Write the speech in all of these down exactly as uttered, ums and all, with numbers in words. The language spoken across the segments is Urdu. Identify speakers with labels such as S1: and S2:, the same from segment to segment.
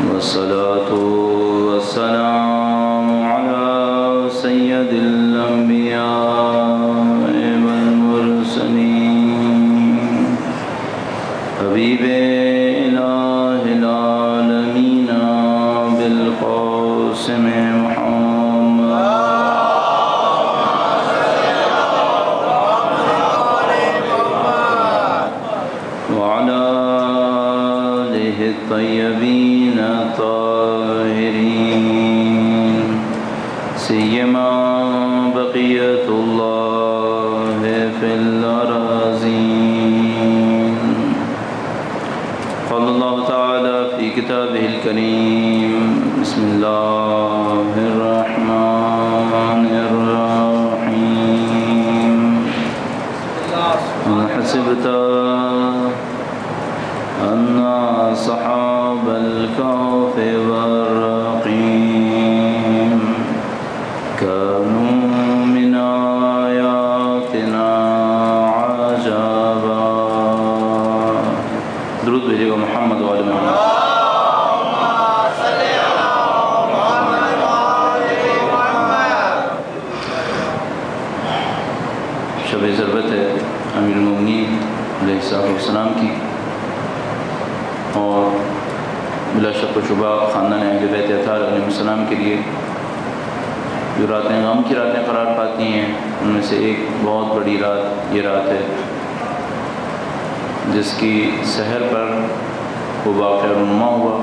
S1: والصلاة والسلام على سيد الأنبياء والمرسلين حبيب إله العالمين بالقاسم الطيبين الطاهرين سيما بقية الله في الأراضين. قال الله تعالى في كتابه الكريم بسم الله الرحمن الرحيم أم حسبت أن أصحاب الكهف والرقيم كانوا من آياتنا عجبا. درود بھیجیے گا محمد وعلی محمد. شب ضربت ہے امیر المومنین علیہ السلام کی، اور بلا شک و شبہ خاندان اہل بیت اطہار علیہ السلام کے لیے جو راتیں غم کی راتیں قرار پاتی ہیں، ان میں سے ایک بہت بڑی رات یہ رات ہے جس کی سحر پر وہ واقعہ رونما ہوا.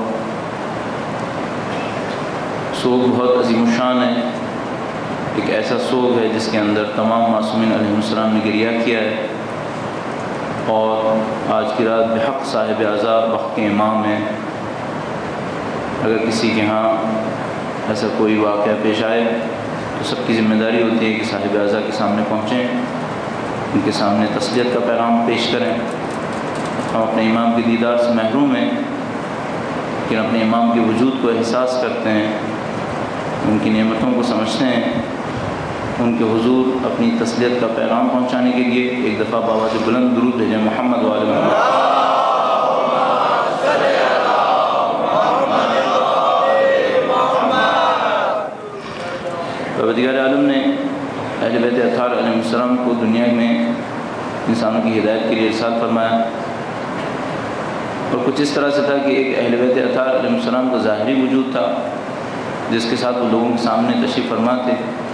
S1: سوگ بہت عظیم الشان ہے، ایک ایسا سوگ ہے جس کے اندر تمام معصومین علیہ السلام نے گریہ کیا ہے. اور آج کی رات بحق صاحب عزا وقت کے امام ہیں. اگر کسی کے ہاں ایسا کوئی واقعہ پیش آئے تو سب کی ذمہ داری ہوتی ہے کہ صاحب عزا کے سامنے پہنچیں، ان کے سامنے تسلیت کا پیغام پیش کریں. ہم اپنے امام کے دیدار سے محروم ہیں، لیکن اپنے امام کے وجود کو احساس کرتے ہیں، ان کی نعمتوں کو سمجھتے ہیں. ان کے حضور اپنی تسلیت کا پیغام پہنچانے کے لیے ایک دفعہ بآواز بلند درود بھیجیں محمد وعلی محمد. پروردگار عالم نے اہل بیت اطہار علیہ السلام کو دنیا میں انسانوں کی ہدایت کے لیے ارسال فرمایا، اور کچھ اس طرح سے تھا کہ ایک اہل بیت اطہار علیہ السلام کا ظاہری وجود تھا جس کے ساتھ وہ لوگوں کے سامنے تشریف فرما تھے،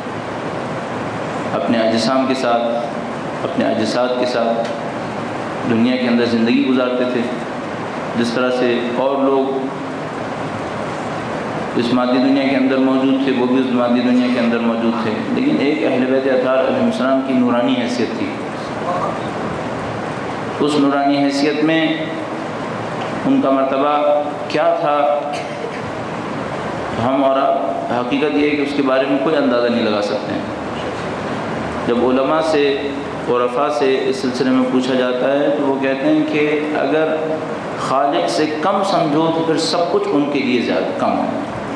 S1: اپنے اجسام کے ساتھ، اپنے اجساد کے ساتھ دنیا کے اندر زندگی گزارتے تھے. جس طرح سے اور لوگ اس مادی دنیا کے اندر موجود تھے، وہ بھی اس مادی دنیا کے اندر موجود تھے، لیکن ایک اہل بیت اطہار علیہ السلام کی نورانی حیثیت تھی. اس نورانی حیثیت میں ان کا مرتبہ کیا تھا، ہم اور حقیقت یہ ہے کہ اس کے بارے میں کوئی اندازہ نہیں لگا سکتے ہیں. جب علماء سے عرفاء سے اس سلسلے میں پوچھا جاتا ہے تو وہ کہتے ہیں کہ اگر خالق سے کم سمجھو تو پھر سب کچھ ان کے لیے زیادہ کم ہے.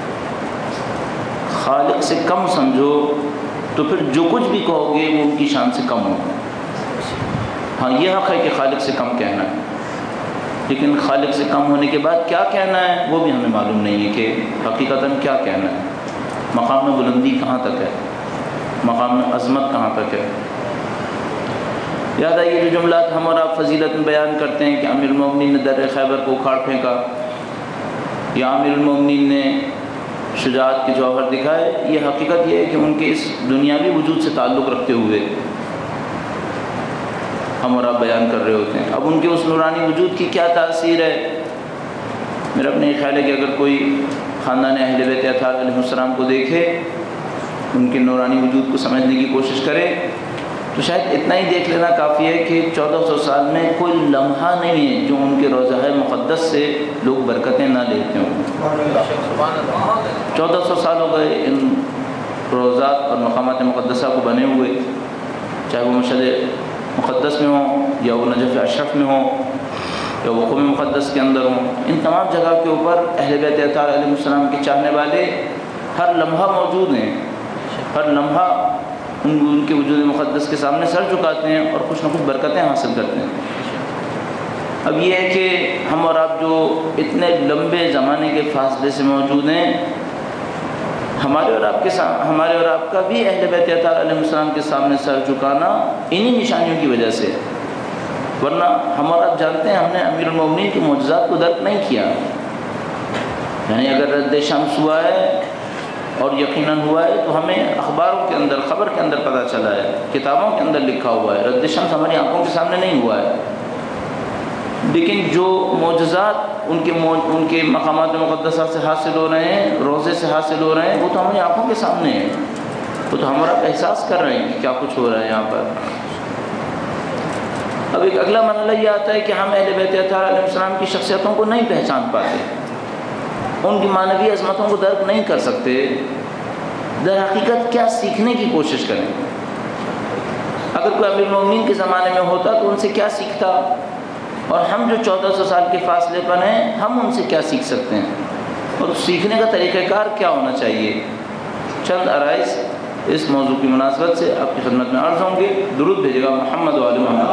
S1: خالق سے کم سمجھو تو پھر جو کچھ بھی کہو گے وہ ان کی شان سے کم ہوگا. ہاں یہ حق ہے کہ خالق سے کم کہنا ہے، لیکن خالق سے کم ہونے کے بعد کیا کہنا ہے وہ بھی ہمیں معلوم نہیں ہے کہ حقیقتاً کیا کہنا ہے. مقام بلندی کہاں تک ہے، مقام عظمت کہاں تک ہے. یاد آئیے جو جملات ہم اور آپ فضیلت میں بیان کرتے ہیں کہ امیر المومنین نے در خیبر کو اکھاڑ پھینکا، یا امیر المومنین نے شجاعت کے جوہر دکھائے، یہ حقیقت یہ ہے کہ ان کے اس دنیاوی وجود سے تعلق رکھتے ہوئے ہم اور آپ بیان کر رہے ہوتے ہیں. اب ان کے اس نورانی وجود کی کیا تاثیر ہے؟ میرا اپنے یہ خیال ہے کہ اگر کوئی خاندان اہل بیت اطہار علیہ السلام کو دیکھے، ان کے نورانی وجود کو سمجھنے کی کوشش کرے، تو شاید اتنا ہی دیکھ لینا کافی ہے کہ چودہ سو سال میں کوئی لمحہ نہیں ہے جو ان کے روضہ مقدس سے لوگ برکتیں نہ لیتے ہوں. چودہ سو سال ہو گئے ان روضات اور مقامات مقدسہ کو بنے ہوئے، چاہے وہ مشہد مقدس میں ہوں یا وہ نجف اشرف میں ہوں یا وہ قوم مقدس کے اندر ہوں. ان تمام جگہ کے اوپر اہل بیت اطہار علیہ السلام کے چاہنے والے ہر لمحہ موجود ہیں، ہر لمحہ ان ان کے وجود مقدس کے سامنے سر جھکاتے ہیں اور کچھ نہ کچھ برکتیں حاصل کرتے ہیں. اب یہ ہے کہ ہم اور آپ جو اتنے لمبے زمانے کے فاصلے سے موجود ہیں، ہمارے اور آپ کے سامنے ہمارے اور آپ کا بھی اہل بیت اطہار علیہ السلام کے سامنے سر جھکانا انہی نشانیوں کی وجہ سے، ورنہ ہم اور آپ جانتے ہیں ہم نے امیر المومنین کے معجزات کو درک نہیں کیا. یعنی اگر رد شمس ہوا ہے اور یقیناً ہوا ہے تو ہمیں اخباروں کے اندر، خبر کے اندر پتہ چلا ہے، کتابوں کے اندر لکھا ہوا ہے. رد شمس ہماری آنکھوں کے سامنے نہیں ہوا ہے، لیکن جو معجزات ان کے ان کے مقامات مقدسہ سے حاصل ہو رہے ہیں، روضے سے حاصل ہو رہے ہیں، وہ تو ہماری آنکھوں کے سامنے ہیں. وہ تو ہمارا احساس کر رہے ہیں کہ کیا کچھ ہو رہا ہے یہاں پر. اب ایک اگلا مرحلہ یہ آتا ہے کہ ہم اہل بیت اطہار علیہ السلام کی شخصیتوں کو نہیں پہچان پاتے، ان کی معنوی عظمتوں کو درک نہیں کر سکتے. در حقیقت کیا سیکھنے کی کوشش کریں؟ اگر کوئی امیر المومنین کے زمانے میں ہوتا تو ان سے کیا سیکھتا، اور ہم جو چودہ سو سال کے فاصلے پر ہیں ہم ان سے کیا سیکھ سکتے ہیں، اور سیکھنے کا طریقہ کار کیا ہونا چاہیے؟ چند عرائض اس موضوع کی مناسبت سے آپ کی خدمت میں عرض ہوں گے. درود بھیجے گا محمد و آل محمد.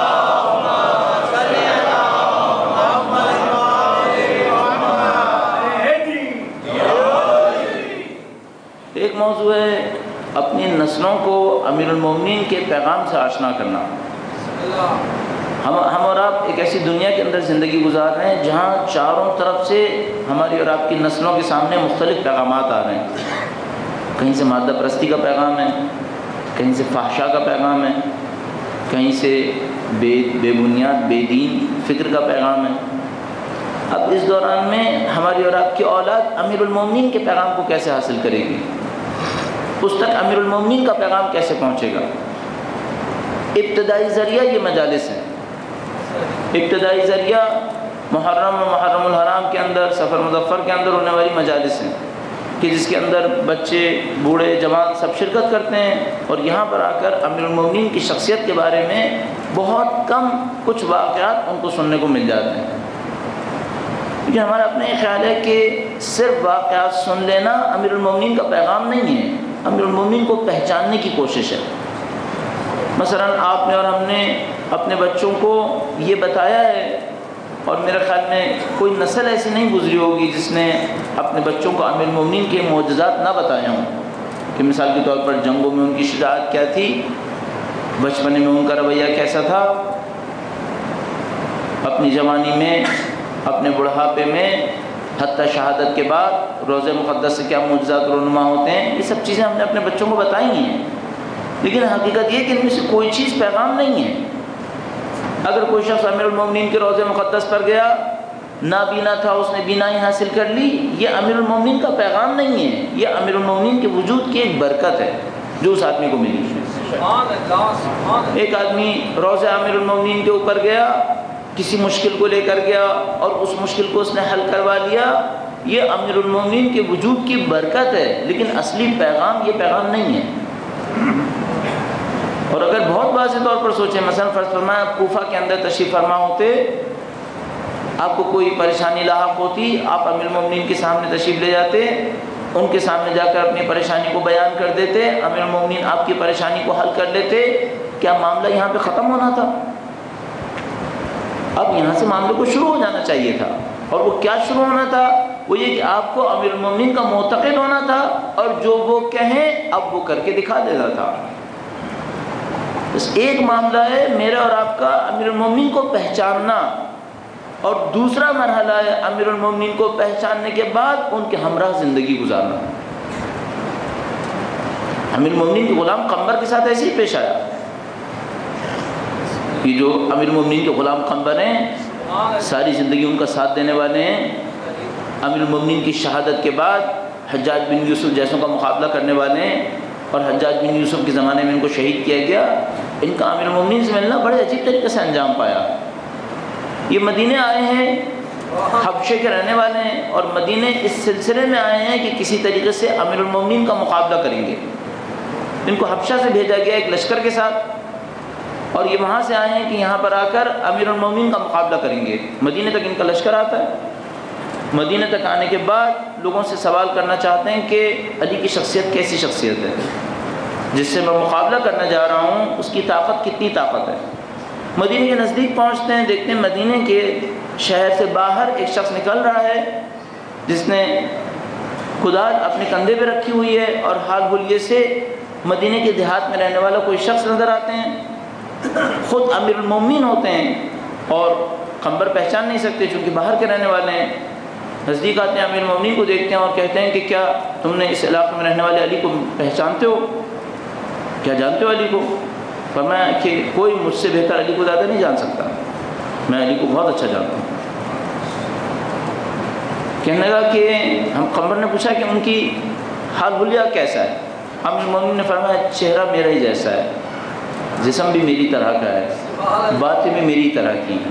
S1: ایک موضوع ہے اپنی نسلوں کو امیر المومنین کے پیغام سے آشنا کرنا. ہم ہم اور آپ ایک ایسی دنیا کے اندر زندگی گزار رہے ہیں جہاں چاروں طرف سے ہماری اور آپ کی نسلوں کے سامنے مختلف پیغامات آ رہے ہیں. کہیں سے مادہ پرستی کا پیغام ہے، کہیں سے فحشا کا پیغام ہے، کہیں سے بے بے بنیاد بے دین فکر کا پیغام ہے. اب اس دوران میں ہماری اور آپ کی اولاد امیر المومنین کے پیغام کو کیسے حاصل کرے گی؟ اس تک امیر المومنین کا پیغام کیسے پہنچے گا؟ ابتدائی ذریعہ یہ مجالس ہیں. ابتدائی ذریعہ محرم و محرم الحرام کے اندر، سفر مظفر کے اندر ہونے والی مجالس ہیں کہ جس کے اندر بچے بوڑھے جوان سب شرکت کرتے ہیں، اور یہاں پر آ کر امیر المومنین کی شخصیت کے بارے میں بہت کم کچھ واقعات ان کو سننے کو مل جاتے ہیں. لیکن ہمارا اپنا یہ خیال ہے کہ صرف واقعات سن لینا امیر المومنین کا پیغام نہیں ہے، امیر المومنین کو پہچاننے کی کوشش ہے. مثلا آپ نے اور ہم نے اپنے بچوں کو یہ بتایا ہے، اور میرے خیال میں کوئی نسل ایسی نہیں گزری ہوگی جس نے اپنے بچوں کو امیر المومنین کے معجزات نہ بتائے ہوں. کہ مثال کے طور پر جنگوں میں ان کی شجاعت کیا تھی، بچپنے میں ان کا رویہ کیسا تھا، اپنی جوانی میں، اپنے بڑھاپے میں، حتیٰ شہادت کے بعد روضہ مقدس سے کیا معجزات رونما ہوتے ہیں. یہ سب چیزیں ہم نے اپنے بچوں کو بتائی ہیں، لیکن حقیقت یہ کہ ان میں سے کوئی چیز پیغام نہیں ہے. اگر کوئی شخص امیر المومنین کے روضہ مقدس پر گیا، نابینا تھا، اس نے بینائی حاصل کر لی، یہ امیر المومنین کا پیغام نہیں ہے، یہ امیر المومنین کے وجود کی ایک برکت ہے جو اس آدمی کو ملی. ایک آدمی روضہ امیر المومنین کے اوپر گیا، کسی مشکل کو لے کر گیا اور اس مشکل کو اس نے حل کروا لیا، یہ امیر المومنین کے وجود کی برکت ہے، لیکن اصلی پیغام یہ پیغام نہیں ہے. اور اگر بہت واضح طور پر سوچیں، مثلا فرض فرمائیں آپ کوفہ کے اندر تشریف فرما ہوتے، آپ کو کوئی پریشانی لاحق ہوتی، آپ امیر المومنین کے سامنے تشریف لے جاتے، ان کے سامنے جا کر اپنی پریشانی کو بیان کر دیتے، امیر المومنین آپ کی پریشانی کو حل کر لیتے، کیا معاملہ یہاں پہ ختم ہونا تھا؟ اب یہاں سے معاملے کو شروع ہو جانا چاہیے تھا. اور وہ کیا شروع ہونا تھا؟ وہ یہ کہ آپ کو امیر المومنین کا معتقد ہونا تھا، اور جو وہ کہیں اب وہ کر کے دکھا دیتا تھا. بس ایک معاملہ ہے میرا اور آپ کا امیر المومنین کو پہچاننا، اور دوسرا مرحلہ ہے امیر المومنین کو پہچاننے کے بعد ان کے ہمراہ زندگی گزارنا. امیر المومنین کے غلام قنبر کے ساتھ ایسے ہی پیش آیا. یہ جو امیر المومنین کے غلام قنبر ہیں، ساری زندگی ان کا ساتھ دینے والے ہیں، امیر المومنین کی شہادت کے بعد حجاج بن یوسف جیسوں کا مقابلہ کرنے والے ہیں، اور حجاج بن یوسف کے زمانے میں ان کو شہید کیا گیا. ان کا امیر المومنین سے ملنا بڑے عجیب طریقے سے انجام پایا. یہ مدینے آئے ہیں، حبشے کے رہنے والے ہیں، اور مدینے اس سلسلے میں آئے ہیں کہ کسی طریقے سے امیر المومنین کا مقابلہ کریں گے. ان کو حبشہ سے بھیجا گیا ایک لشکر کے ساتھ، اور یہ وہاں سے آئے ہیں کہ یہاں پر آ کر امیر المومنین کا مقابلہ کریں گے. مدینے تک ان کا لشکر آتا ہے. مدینے تک آنے کے بعد لوگوں سے سوال کرنا چاہتے ہیں کہ علی کی شخصیت کیسی شخصیت ہے، جس سے میں مقابلہ کرنے جا رہا ہوں اس کی طاقت کتنی طاقت ہے. مدینے کے نزدیک پہنچتے ہیں، دیکھتے ہیں مدینے کے شہر سے باہر ایک شخص نکل رہا ہے جس نے کدال اپنے کندھے پہ رکھی ہوئی ہے، اور حال حلیے سے مدینے کے دیہات میں رہنے والا کوئی شخص نظر آتے ہیں، خود امیر المومنین ہوتے ہیں، اور قنبر پہچان نہیں سکتے چونکہ باہر کے رہنے والے ہیں۔ نزدیک آتے ہیں، امیر المومنین کو دیکھتے ہیں اور کہتے ہیں کہ کیا تم نے اس علاقے میں رہنے والے علی کو پہچانتے ہو؟ کیا جانتے ہو علی کو؟ فرمایا کہ کوئی مجھ سے بہتر علی کو زیادہ نہیں جان سکتا، میں علی کو بہت اچھا جانتا ہوں۔ کہنے لگا کہ ہم قنبر نے پوچھا کہ ان کی حال حلیہ کیسا ہے؟ امیر المومنین نے فرمایا چہرہ میرا ہی جیسا ہے، جسم بھی میری طرح کا ہے، باتیں بھی میری طرح کی ہیں۔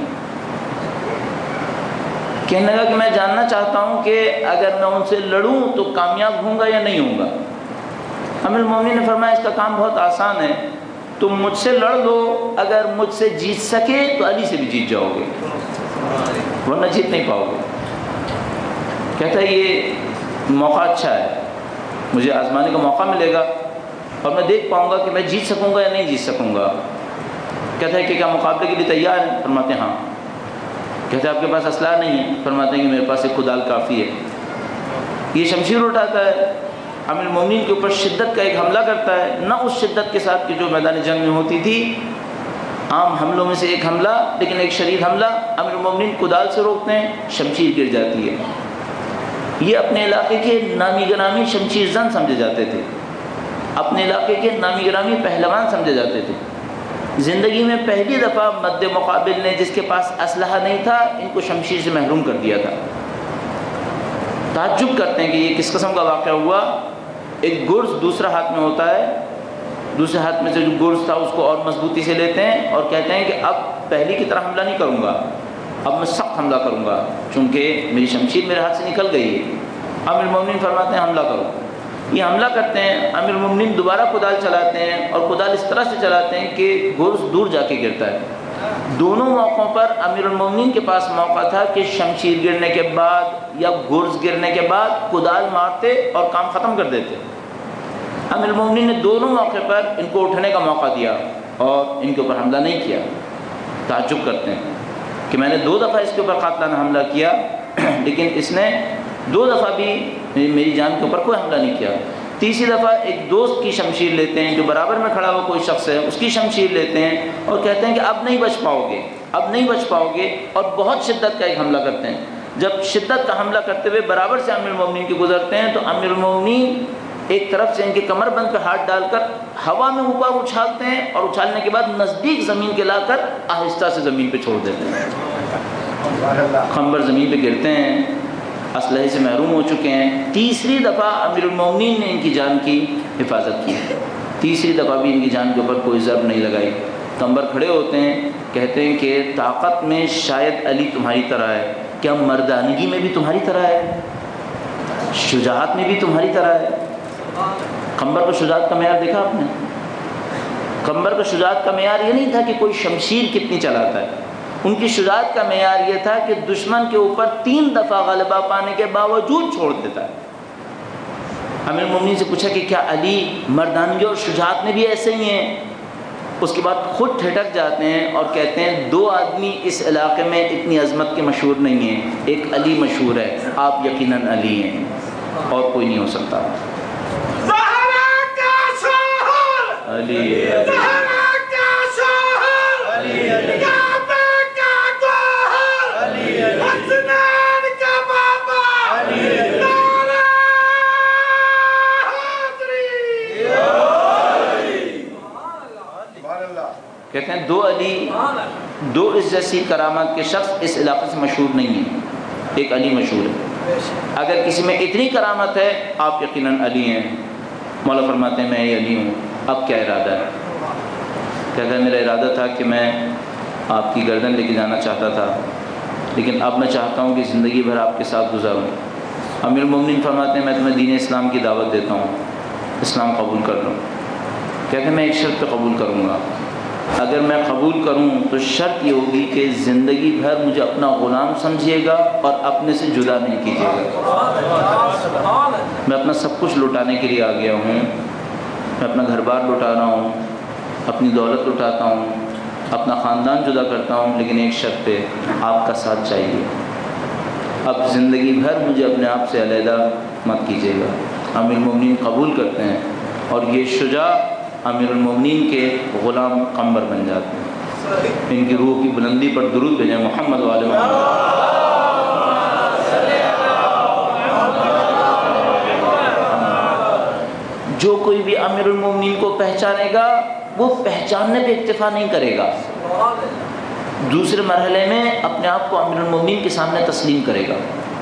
S1: کہنے لگا کہ میں جاننا چاہتا ہوں کہ اگر میں ان سے لڑوں تو کامیاب ہوں گا یا نہیں ہوں گا؟ امیر المومنین نے فرمایا اس کا کام بہت آسان ہے، تم مجھ سے لڑ لو، اگر مجھ سے جیت سکے تو علی سے بھی جیت جاؤ گے، ورنہ جیت نہیں پاؤ گے۔ کہتا ہے یہ موقع اچھا ہے، مجھے آزمانے کا موقع ملے گا اور میں دیکھ پاؤں گا کہ میں جیت سکوں گا یا نہیں جیت سکوں گا۔ کہتا ہے کہ کیا مقابلے کے لیے تیار ہیں؟ فرماتے ہیں ہاں۔ کہتے ہیں آپ کے پاس اسلحہ نہیں ہے؟ فرماتے ہیں کہ میرے پاس ایک کدال کافی ہے۔ یہ شمشیر اٹھاتا ہے، امیر المومنین کے اوپر شدت کا ایک حملہ کرتا ہے، نہ اس شدت کے ساتھ کہ جو میدان جنگ میں ہوتی تھی، عام حملوں میں سے ایک حملہ، لیکن ایک شدید حملہ۔ امیر المومنین کدال سے روکتے ہیں، شمشیر گر جاتی ہے۔ یہ اپنے علاقے کے نامی گرامی شمشیر زن سمجھے جاتے تھے، اپنے علاقے کے نامی گرامی پہلوان سمجھے جاتے تھے۔ زندگی میں پہلی دفعہ مد مقابل نے جس کے پاس اسلحہ نہیں تھا ان کو شمشیر سے محروم کر دیا تھا۔ تعجب کرتے ہیں کہ یہ کس قسم کا واقعہ ہوا۔ ایک گرز دوسرا ہاتھ میں ہوتا ہے، دوسرے ہاتھ میں سے جو گرز تھا اس کو اور مضبوطی سے لیتے ہیں اور کہتے ہیں کہ اب پہلی کی طرح حملہ نہیں کروں گا، اب میں سخت حملہ کروں گا چونکہ میری شمشیر میرے ہاتھ سے نکل گئی ہے۔ امیر المومنین فرماتے ہیں حملہ کرو۔ یہ حملہ کرتے ہیں، امیر المومنین دوبارہ کدال چلاتے ہیں اور کدال اس طرح سے چلاتے ہیں کہ گرز دور جا کے گرتا ہے۔ دونوں موقعوں پر امیر المومنین کے پاس موقع تھا کہ شمشیر گرنے کے بعد یا گرز گرنے کے بعد کدال مارتے اور کام ختم کر دیتے۔ امیر المومنین نے دونوں موقع پر ان کو اٹھنے کا موقع دیا اور ان کے اوپر حملہ نہیں کیا۔ تعجب کرتے ہیں کہ میں نے دو دفعہ اس کے اوپر قاتلانہ حملہ کیا لیکن اس نے دو دفعہ بھی میری جان کے اوپر کوئی حملہ نہیں کیا۔ تیسری دفعہ ایک دوست کی شمشیر لیتے ہیں جو برابر میں کھڑا ہوا کوئی شخص ہے، اس کی شمشیر لیتے ہیں اور کہتے ہیں کہ اب نہیں بچ پاؤ گے، اب نہیں بچ پاؤ گے، اور بہت شدت کا ایک حملہ کرتے ہیں۔ جب شدت کا حملہ کرتے ہوئے برابر سے امیر المومنین کے گزرتے ہیں تو امیر المومنین ایک طرف سے ان کے کمر بند پہ ہاتھ ڈال کر ہوا میں اوپر اچھالتے ہیں اور اچھالنے کے بعد نزدیک زمین کے لا کر آہستہ سے زمین پہ چھوڑ دیتے ہیں۔ خنبر زمین پہ گرتے ہیں، اسلحے سے محروم ہو چکے ہیں۔ تیسری دفعہ امیر المومنین نے ان کی جان کی حفاظت کی، تیسری دفعہ بھی ان کی جان کے اوپر کوئی ضرب نہیں لگائی۔ قنبر کھڑے ہوتے ہیں، کہتے ہیں کہ طاقت میں شاید علی تمہاری طرح ہے، کیا مردانگی میں بھی تمہاری طرح ہے، شجاعت میں بھی تمہاری طرح ہے؟ قنبر کا شجاعت کا معیار دیکھا آپ نے؟ قنبر کا شجاعت کا معیار یہ نہیں تھا کہ کوئی شمشیر کتنی چلاتا ہے، ان کی شجاعت کا معیار یہ تھا کہ دشمن کے اوپر تین دفعہ غلبہ پانے کے باوجود چھوڑ دیتا ہے۔ امیر المومنین سے پوچھا کہ کیا علی مردانگی اور شجاعت میں بھی ایسے ہی ہیں؟ اس کے بعد خود ٹھٹک جاتے ہیں اور کہتے ہیں دو آدمی اس علاقے میں اتنی عظمت کے مشہور نہیں ہیں، ایک علی مشہور ہے، آپ یقیناً علی ہیں اور کوئی نہیں ہو سکتا۔ علی کہتے ہیں دو علی، دو اس جیسی کرامت کے شخص اس علاقے سے مشہور نہیں ہیں، ایک علی مشہور ہے۔ اگر کسی میں اتنی کرامت ہے آپ یقیناً علی ہیں۔ مولا فرماتے ہیں میں ہی علی ہوں، اب کیا ارادہ ہے؟ کہتا ہے میرا ارادہ تھا کہ میں آپ کی گردن لے کے جانا چاہتا تھا لیکن اب میں چاہتا ہوں کہ زندگی بھر آپ کے ساتھ گزاروں۔ امیر المومنین فرماتے ہیں میں تمہیں دین اسلام کی دعوت دیتا ہوں، اسلام قبول کر لو۔ کہتے ہیں میں ایک شرط پہ قبول کروں گا، اگر میں قبول کروں تو شرط یہ ہوگی کہ زندگی بھر مجھے اپنا غلام سمجھیے گا اور اپنے سے جدا نہیں کیجیے گا۔ میں اپنا سب کچھ لٹانے کے لیے آ گیا ہوں، میں اپنا گھر بار لٹا رہا ہوں، اپنی دولت لٹاتا ہوں، اپنا خاندان جدا کرتا ہوں، لیکن ایک شرط پہ، آپ کا ساتھ چاہیے۔ اب زندگی بھر مجھے اپنے آپ سے علیحدہ مت کیجیے گا۔ امیر المومنین قبول کرتے ہیں، اور یہ شجاع امیر المومنین کے غلام قمبر بن جاتے ہیں۔ ان کی روح کی بلندی پر درود بھیجیں محمد و آل محمد۔ جو کوئی بھی امیر المومنین کو پہچانے گا وہ پہچاننے پہ اکتفا نہیں کرے گا، دوسرے مرحلے میں اپنے آپ کو امیر المومنین کے سامنے تسلیم کرے گا۔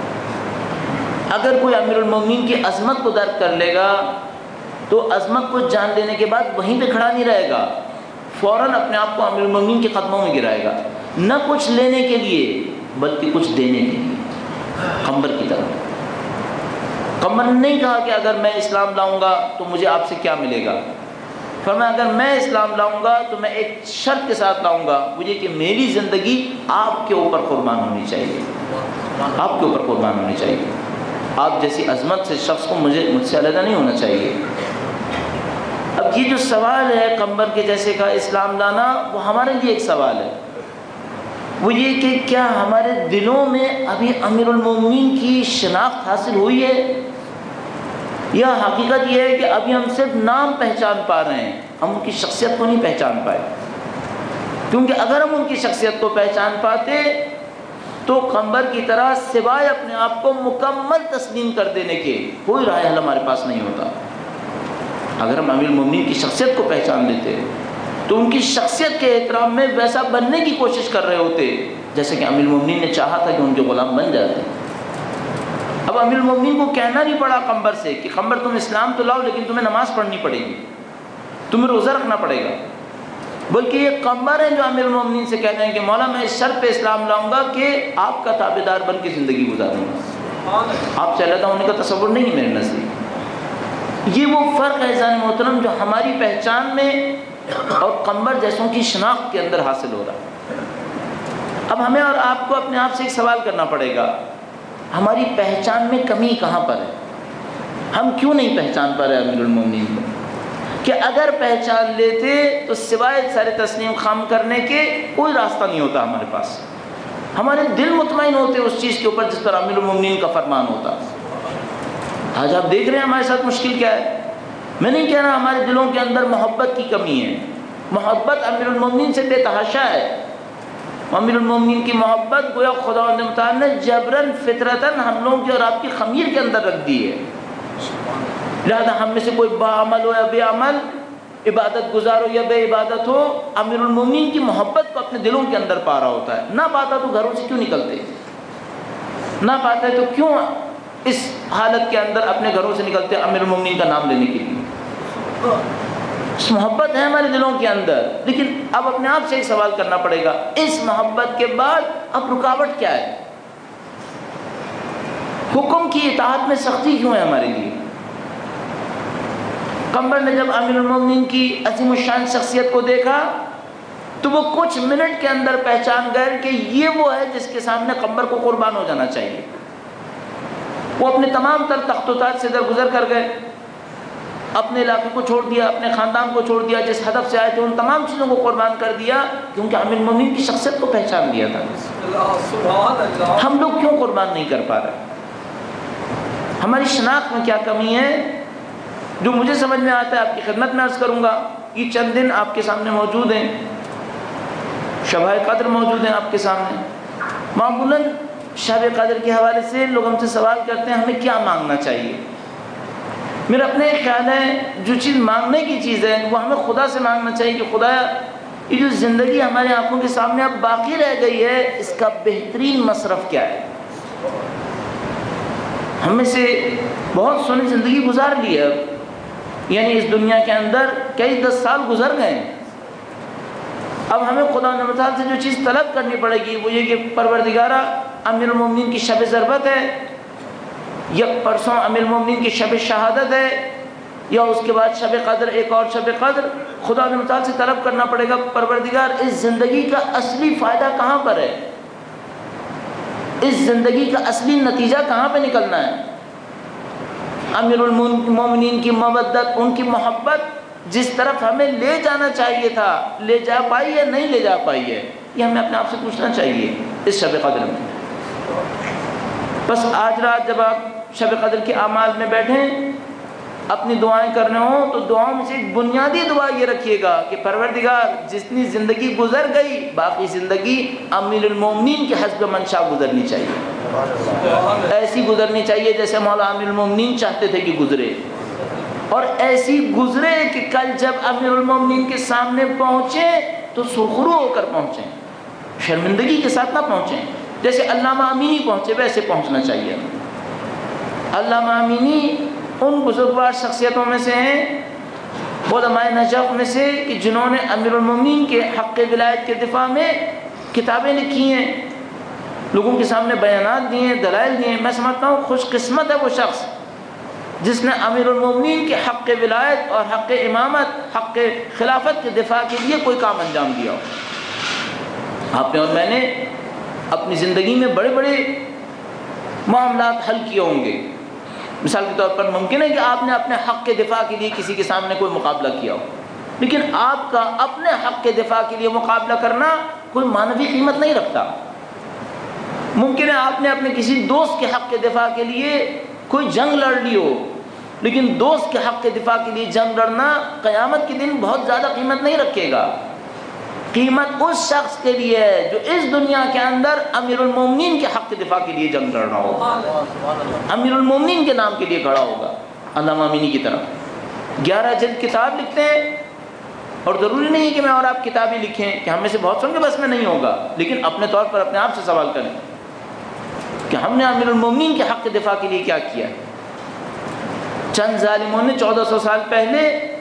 S1: اگر کوئی امیر المومنین کی عظمت کو درک کر لے گا تو عظمت کو جان لینے کے بعد وہیں پہ کھڑا نہیں رہے گا، فوراً اپنے آپ کو امیر المومنین کے قدموں میں گرائے گا، نہ کچھ لینے کے لیے بلکہ کچھ دینے کے لیے، قمبر کی طرح۔ قمبر نے نہیں کہا کہ اگر میں اسلام لاؤں گا تو مجھے آپ سے کیا ملے گا، فرمایا اگر میں اسلام لاؤں گا تو میں ایک شرط کے ساتھ لاؤں گا، وہ یہ کہ میری زندگی آپ کے اوپر قربان ہونی چاہیے، آپ کے اوپر قربان ہونی چاہیے، آپ جیسی عظمت سے شخص کو مجھے مجھ سے علیحدہ نہیں ہونا چاہیے۔ اب یہ جو سوال ہے قمبر کے جیسے کا اسلام لانا، وہ ہمارے لیے ایک سوال ہے، وہ یہ کہ کیا ہمارے دلوں میں ابھی امیر المومنین کی شناخت حاصل ہوئی ہے، یا حقیقت یہ ہے کہ ابھی ہم صرف نام پہچان پا رہے ہیں، ہم ان کی شخصیت کو نہیں پہچان پائے۔ کیونکہ اگر ہم ان کی شخصیت کو پہچان پاتے تو قمبر کی طرح سوائے اپنے آپ کو مکمل تسلیم کر دینے کے کوئی راہ حل ہمارے پاس نہیں ہوتا۔ اگر ہم امیر المومنین کی شخصیت کو پہچان لیتے تو ان کی شخصیت کے احترام میں ویسا بننے کی کوشش کر رہے ہوتے جیسے کہ امیر المومنین نے چاہا تھا کہ ان کے غلام بن جاتے۔ اب امیر المومنین کو کہنا نہیں پڑا قمبر سے کہ قمبر تم اسلام تو لاؤ لیکن تمہیں نماز پڑھنی پڑے گی، تمہیں روزہ رکھنا پڑے گا، بلکہ یہ قمبر ہیں جو امیر المومنین سے کہتے ہیں کہ مولا میں اس شرط پہ اسلام لاؤں گا کہ آپ کا تابعدار بن کے زندگی گزاروں گا، آپ سے علیحدہ ہونے کا تصور نہیں ہے میرے نزدیک۔ یہ وہ فرق ہے عزیزان محترم جو ہماری پہچان میں اور قمبر جیسوں کی شناخت کے اندر حاصل ہو رہا ہے۔ اب ہمیں اور آپ کو اپنے آپ سے ایک سوال کرنا پڑے گا، ہماری پہچان میں کمی کہاں پر ہے؟ ہم کیوں نہیں پہچان پا رہے امیر المومنین کو؟ کہ اگر پہچان لیتے تو سوائے سارے تسلیم خام کرنے کے کوئی راستہ نہیں ہوتا ہمارے پاس، ہمارے دل مطمئن ہوتے اس چیز کے اوپر جس پر امیر المومنین کا فرمان ہوتا۔ آج آپ دیکھ رہے ہیں ہمارے ساتھ مشکل کیا ہے۔ میں نہیں کہہ رہا ہمارے دلوں کے اندر محبت کی کمی ہے، محبت امیر المومنین سے بے تحاشا ہے، امیر المومنین کی محبت گویا خداوند متعال نے جبراً فطرتاً ہم لوگوں کی اور آپ کی خمیر کے اندر رکھ دی ہے۔ لہذا ہم میں سے کوئی با عمل ہو یا بے عمل، عبادت گزار ہو یا بے عبادت ہو، امیر المومنین کی محبت کو اپنے دلوں کے اندر پا رہا ہوتا ہے۔ نہ پاتا تو گھروں سے کیوں نکلتے، نہ پاتا ہے تو کیوں اس حالت کے اندر اپنے گھروں سے نکلتے امیر المومنین کا نام لینے کے لیے؟ اس محبت ہے ہمارے دلوں کے اندر، لیکن اب اپنے آپ سے ایک سوال کرنا پڑے گا، اس محبت کے بعد اب رکاوٹ کیا ہے؟ حکم کی اطاعت میں سختی کیوں ہے ہمارے لیے؟ قمبر نے جب امیر المومنین کی عظیم الشان شخصیت کو دیکھا تو وہ کچھ منٹ کے اندر پہچان گئے کہ یہ وہ ہے جس کے سامنے قمبر کو قربان ہو جانا چاہیے۔ وہ اپنے تمام تر تخت و تاج سے درگزر کر گئے، اپنے علاقے کو چھوڑ دیا، اپنے خاندان کو چھوڑ دیا، جس ہدف سے آئے تھے ان تمام چیزوں کو قربان کر دیا، کیونکہ امیر المومنین کی شخصیت کو پہچان لیا تھا۔ ہم لوگ کیوں قربان نہیں کر پا رہے؟ ہماری شناخت میں کیا کمی ہے؟ جو مجھے سمجھ میں آتا ہے آپ کی خدمت میں عرض کروں گا۔ یہ چند دن آپ کے سامنے موجود ہیں، شب قدر موجود ہیں آپ کے سامنے۔ معمولاً شب قدر کے حوالے سے لوگ ہم سے سوال کرتے ہیں ہمیں کیا مانگنا چاہیے۔ میرا اپنے خیال ہے جو چیز مانگنے کی چیز ہے وہ ہمیں خدا سے مانگنا چاہیے کہ خدا یہ جو زندگی ہمارے آنکھوں کے سامنے اب باقی رہ گئی ہے اس کا بہترین مصرف کیا ہے۔ ہم میں سے بہت سونی زندگی گزار لی ہے، یعنی اس دنیا کے اندر کئی دس سال گزر گئے ہیں۔ اب ہمیں خدا نمتال سے جو چیز طلب کرنی پڑے گی وہ یہ کہ پروردگارہ امیر المومنین کی شب ضربت ہے، یک پرسوں امیر المومنین کی شب شہادت ہے، یا اس کے بعد شب قدر، ایک اور شب قدر، خدا نمتال سے طلب کرنا پڑے گا پروردگار اس زندگی کا اصلی فائدہ کہاں پر ہے، اس زندگی کا اصلی نتیجہ کہاں پہ نکلنا ہے۔ امیر المومنین کی مودت، ان کی محبت جس طرف ہمیں لے جانا چاہیے تھا لے جا پائی ہے نہیں لے جا پائی ہے؟ یہ ہمیں اپنے آپ سے پوچھنا چاہیے اس شب قدر میں۔ بس آج رات جب آپ شب قدر کے اعمال میں بیٹھیں، اپنی دعائیں کرنے ہوں تو دعاؤں میں سے ایک بنیادی دعا یہ رکھیے گا کہ پروردگار جتنی زندگی گزر گئی باقی زندگی امیر المومنین کے حسب منشا گزرنی چاہیے، ایسی گزرنی چاہیے جیسے مولا امیر المومنین چاہتے تھے کہ گزرے، اور ایسی گزرے کہ کل جب امیر المومنین کے سامنے پہنچے تو سرخرو ہو کر پہنچیں، شرمندگی کے ساتھ نہ پہنچیں، جیسے علامہ امینی پہنچے ویسے پہنچنا چاہیے۔ علامہ امینی ان بزرگوار شخصیتوں میں سے ہیں، علماء نجف میں سے، کہ جنہوں نے امیر المومنین کے حق ولایت کے دفاع میں کتابیں لکھی ہیں، لوگوں کے سامنے بیانات دیے ہیں، دلائل دیے ہیں۔ میں سمجھتا ہوں خوش قسمت ہے وہ شخص جس نے امیر المومنین کے حق ولایت اور حق امامت، حق خلافت کے دفاع کے لیے کوئی کام انجام دیا ہو۔ آپ نے اور میں نے اپنی زندگی میں بڑے بڑے معاملات حل کیے ہوں گے۔ مثال کے طور پر ممکن ہے کہ آپ نے اپنے حق کے دفاع کے لیے کسی کے سامنے کوئی مقابلہ کیا ہو، لیکن آپ کا اپنے حق کے دفاع کے لیے مقابلہ کرنا کوئی معنوی قیمت نہیں رکھتا۔ ممکن ہے آپ نے اپنے کسی دوست کے حق کے دفاع کے لیے کوئی جنگ لڑ لی ہو، لیکن دوست کے حق کے دفاع کے لیے جنگ لڑنا قیامت کے دن بہت زیادہ قیمت نہیں رکھے گا۔ قیمت اس شخص کے لیے ہے جو اس دنیا کے اندر امیر المومنین کے حق کے دفاع کے لیے جنگ لڑ رہا ہوگا، امیر المومنین کے نام کے لیے کھڑا ہوگا۔ علامہ امینی کی طرح گیارہ جلد کتاب لکھتے ہیں، اور ضروری نہیں ہے کہ میں اور آپ کتابیں لکھیں کہ ہم میں سے بہت سن کے بس میں نہیں ہوگا، لیکن اپنے طور پر اپنے آپ سے سوال کریں کہ ہم نے امیر المومنین کے حق کے دفاع کے لیے کیا کیا۔ چند ظالموں نے چودہ سو سال پہلے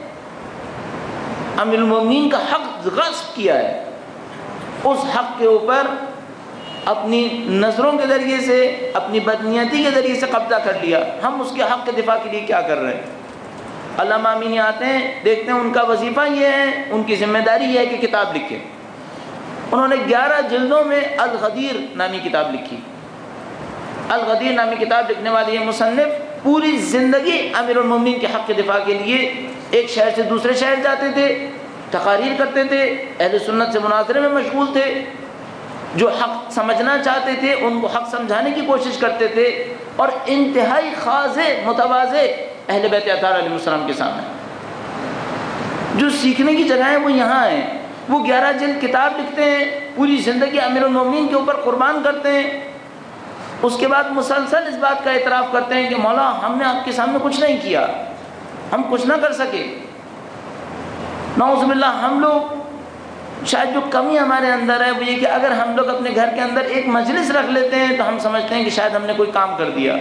S1: امیر المومنین کا حق غصب کیا ہے، اس حق کے اوپر اپنی نظروں کے ذریعے سے، اپنی بدنیتی کے ذریعے سے قبضہ کر لیا۔ ہم اس کے حق کے دفاع کے لیے کیا کر رہے ہیں؟ علامہ امینی آتے ہیں، دیکھتے ہیں ان کا وظیفہ یہ ہے، ان کی ذمہ داری یہ ہے کہ کتاب لکھیں۔ انہوں نے گیارہ جلدوں میں الغدیر نامی کتاب لکھی۔ الغدیر نامی کتاب لکھنے والی یہ مصنف پوری زندگی امیر المومنین کے حق کے دفاع کے لیے ایک شہر سے دوسرے شہر جاتے تھے، تقاریر کرتے تھے، اہل سنت سے مناظرے میں مشغول تھے، جو حق سمجھنا چاہتے تھے ان کو حق سمجھانے کی کوشش کرتے تھے، اور انتہائی خاضع متواضع اہل بیت اطہار علیہ السلام کے سامنے۔ جو سیکھنے کی جگہ ہے وہ یہاں ہیں۔ وہ گیارہ جلد کتاب لکھتے ہیں، پوری زندگی امیر المومنین کے اوپر قربان کرتے ہیں، اس کے بعد مسلسل اس بات کا اعتراف کرتے ہیں کہ مولا ہم نے آپ کے سامنے کچھ نہیں کیا، ہم کچھ نہ کر سکے۔ نعوذ باللہ، ہم لوگ شاید جو کمی ہمارے اندر ہے وہ یہ کہ اگر ہم لوگ اپنے گھر کے اندر ایک مجلس رکھ لیتے ہیں تو ہم سمجھتے ہیں کہ شاید ہم نے کوئی کام کر دیا،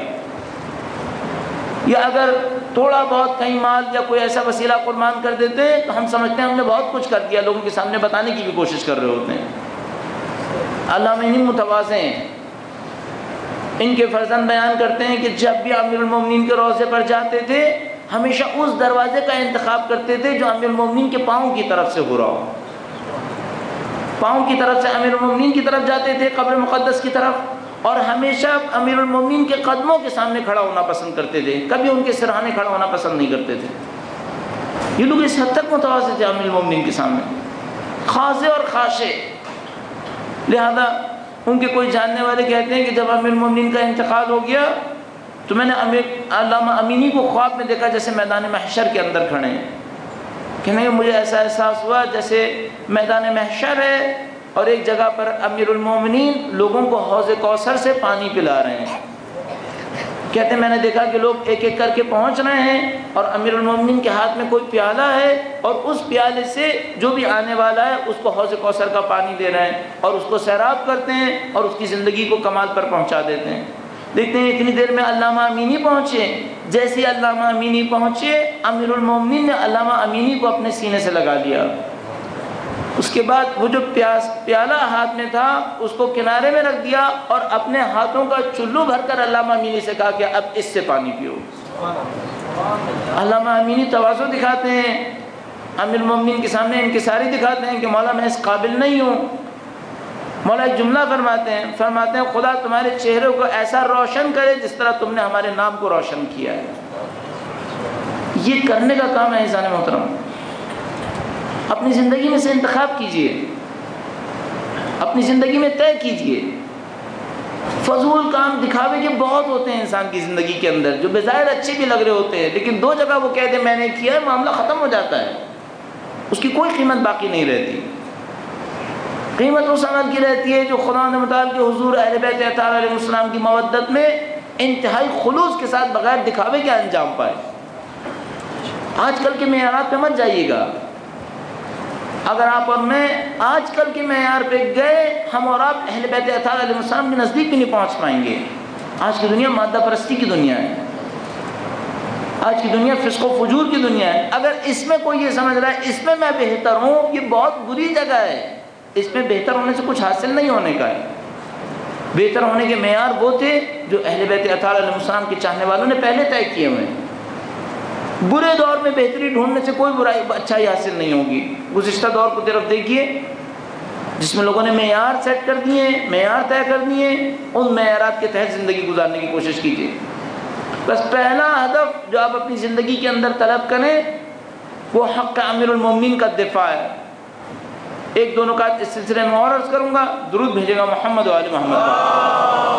S1: یا اگر تھوڑا بہت کہیں مال یا کوئی ایسا وسیلہ قربان کر دیتے ہیں تو ہم سمجھتے ہیں ہم نے بہت کچھ کر دیا، لوگوں کے سامنے بتانے کی بھی کوشش کر رہے ہوتے ہیں۔ علامہ امینی متواضع ہیں، ان کے فرزند بیان کرتے ہیں کہ جب بھی امیر المومنین کے روضے پر جاتے تھے ہمیشہ اس دروازے کا انتخاب کرتے تھے جو امیر المومنین کے پاؤں کی طرف سے ہو رہا ہو۔ پاؤں کی طرف سے امیر المومنین کی طرف جاتے تھے، قبر مقدس کی طرف، اور ہمیشہ امیر المومنین کے قدموں کے سامنے کھڑا ہونا پسند کرتے تھے، کبھی ان کے سرہانے کھڑا ہونا پسند نہیں کرتے تھے۔ یہ لوگ اس حد تک متواضع تھے امیر المومنین کے سامنے، خاضع اور خاشع۔ لہذا ان کے کوئی جاننے والے کہتے ہیں کہ جب امیر المومنین کا انتقال ہو گیا تو میں نے امیر علامہ امینی کو خواب میں دیکھا جیسے میدان محشر کے اندر کھڑے ہیں، کہ نہیں مجھے ایسا احساس ہوا جیسے میدان محشر ہے اور ایک جگہ پر امیر المومنین لوگوں کو حوض کوثر سے پانی پلا رہے ہیں۔ کہتے ہیں میں نے دیکھا کہ لوگ ایک ایک کر کے پہنچ رہے ہیں اور امیر المومنین کے ہاتھ میں کوئی پیالہ ہے، اور اس پیالے سے جو بھی آنے والا ہے اس کو حوض کوثر کا پانی دے رہے ہیں اور اس کو سیراب کرتے ہیں اور اس کی زندگی کو کمال پر پہنچا دیتے ہیں۔ دیکھتے ہیں اتنی دیر میں علامہ امینی پہنچے، جیسے ہی علامہ امینی پہنچے امیر المومنین نے علامہ امینی کو اپنے سینے سے لگا لیا۔ اس کے بعد وہ جو پیاس پیالہ ہاتھ میں تھا اس کو کنارے میں رکھ دیا اور اپنے ہاتھوں کا چلو بھر کر علامہ امینی سے کہا کہ اب اس سے پانی پیو۔ علامہ امینی تواضع دکھاتے ہیں، امیر المومنین کے سامنے انکساری دکھاتے ہیں کہ مولا میں اس قابل نہیں ہوں۔ مولا ایک جملہ فرماتے ہیں فرماتے ہیں خدا تمہارے چہرے کو ایسا روشن کرے جس طرح تم نے ہمارے نام کو روشن کیا ہے۔ یہ کرنے کا کام ہے انسان محترم، اپنی زندگی میں سے انتخاب کیجئے، اپنی زندگی میں طے کیجئے۔ فضول کام دکھاوے کے بہت ہوتے ہیں انسان کی زندگی کے اندر، جو بظاہر اچھے بھی لگ رہے ہوتے ہیں، لیکن دو جگہ وہ کہہ دے میں نے کیا ہے، معاملہ ختم ہو جاتا ہے، اس کی کوئی قیمت باقی نہیں رہتی۔ قیمت اس عمل کی رہتی ہے جو خدا نے متعال کے حضور اہل بیت اطہار علیہ السلام کی مودت میں انتہائی خلوص کے ساتھ بغیر دکھاوے کے انجام پائے۔ آج کل کے معیارات پہ مت جائیے گا۔ اگر آپ اور میں آج کل کے معیار پہ گئے، ہم اور آپ اہل بیت اطہار علیہ السلام کے نزدیک بھی نہیں پہنچ پائیں گے۔ آج کی دنیا مادہ پرستی کی دنیا ہے، آج کی دنیا فسق و فجور کی دنیا ہے۔ اگر اس میں کوئی یہ سمجھ رہا ہے اس میں میں بہتر ہوں، یہ بہت بری جگہ ہے۔ اس میں بہتر ہونے سے کچھ حاصل نہیں ہونے کا ہے۔ بہتر ہونے کے معیار وہ تھے جو اہل بیت اطہار علیہ السلام کے چاہنے والوں نے پہلے طے کیے ہوئے ہیں۔ برے دور میں بہتری ڈھونڈنے سے کوئی برائی اچھائی حاصل نہیں ہوگی۔ گزشتہ دور کو طرف دیکھیے جس میں لوگوں نے معیار سیٹ کر دیے، معیار طے کر دیے، ان معیارات کے تحت زندگی گزارنے کی کوشش کیجیے۔ بس پہلا ہدف جو آپ اپنی زندگی کے اندر طلب کریں وہ حق امیر المومنین کا دفاع ہے۔ ایک دو نکات اس سلسلے میں اور عرض کروں گا، درود بھیجے گا محمد و آل محمد۔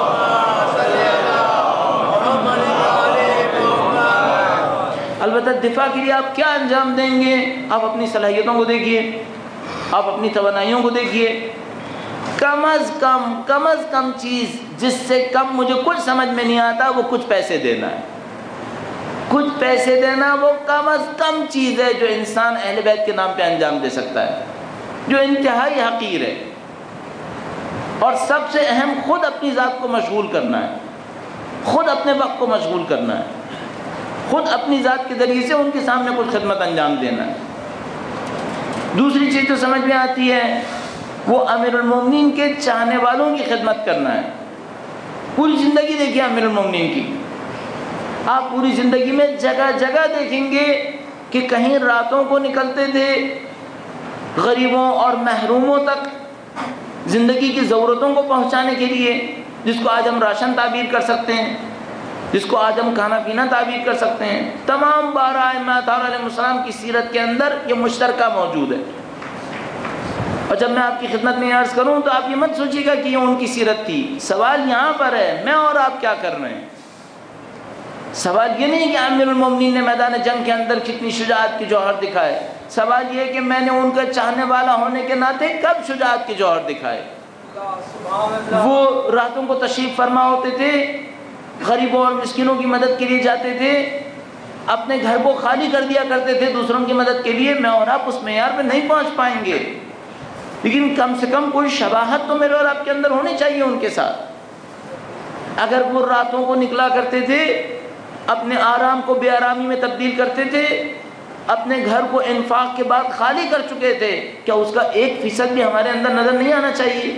S1: البتہ دفاع کے لیے آپ کیا انجام دیں گے؟ آپ اپنی صلاحیتوں کو دیکھیے، آپ اپنی توانائیوں کو دیکھیے۔ کم از کم کم از کم چیز جس سے کم مجھے کچھ سمجھ میں نہیں آتا وہ کچھ پیسے دینا ہے۔ کچھ پیسے دینا وہ کم از کم چیز ہے جو انسان اہل بیت کے نام پہ انجام دے سکتا ہے، جو انتہائی حقیر ہے۔ اور سب سے اہم خود اپنی ذات کو مشغول کرنا ہے، خود اپنے وقت کو مشغول کرنا ہے، خود اپنی ذات کے ذریعے سے ان کے سامنے کچھ خدمت انجام دینا ہے۔ دوسری چیز جو سمجھ میں آتی ہے وہ امیر المومنین کے چاہنے والوں کی خدمت کرنا ہے۔ پوری زندگی دیکھیے امیر المومنین کی، آپ پوری زندگی میں جگہ جگہ دیکھیں گے کہ کہیں راتوں کو نکلتے تھے غریبوں اور محروموں تک زندگی کی ضرورتوں کو پہنچانے کے لیے، جس کو آج ہم راشن تعبیر کر سکتے ہیں، جس کو آج ہم کھانا پینا تعبیر کر سکتے ہیں۔ تمام بارہ ائمہ اطہار علیہ السلام کی سیرت کے اندر یہ مشترکہ موجود ہے۔ اور جب میں آپ کی خدمت میں عرض کروں تو آپ یہ مت سوچیے گا کہ یہ ان کی سیرت تھی۔ سوال یہاں پر ہے میں اور آپ کیا کر رہے ہیں۔ سوال یہ نہیں کہ امیر المومنین نے میدان جنگ کے اندر کتنی شجاعت کے جوہر دکھائے، سوال یہ ہے کہ میں نے ان کا چاہنے والا ہونے کے ناطے کب شجاعت کے جوہر دکھائے۔ وہ راتوں کو تشریف فرما ہوتے تھے، غریبوں اور مسکینوں کی مدد کے لیے جاتے تھے، اپنے گھر کو خالی کر دیا کرتے تھے دوسروں کی مدد کے لیے۔ میں اور آپ اس معیار پہ نہیں پہنچ پائیں گے، لیکن کم سے کم کوئی شباہت تو میرے اور آپ کے اندر ہونی چاہیے ان کے ساتھ۔ اگر وہ راتوں کو نکلا کرتے تھے، اپنے آرام کو بے آرامی میں تبدیل کرتے تھے، اپنے گھر کو انفاق کے بعد خالی کر چکے تھے، کیا اس کا ایک فیصد بھی ہمارے اندر نظر نہیں آنا چاہیے؟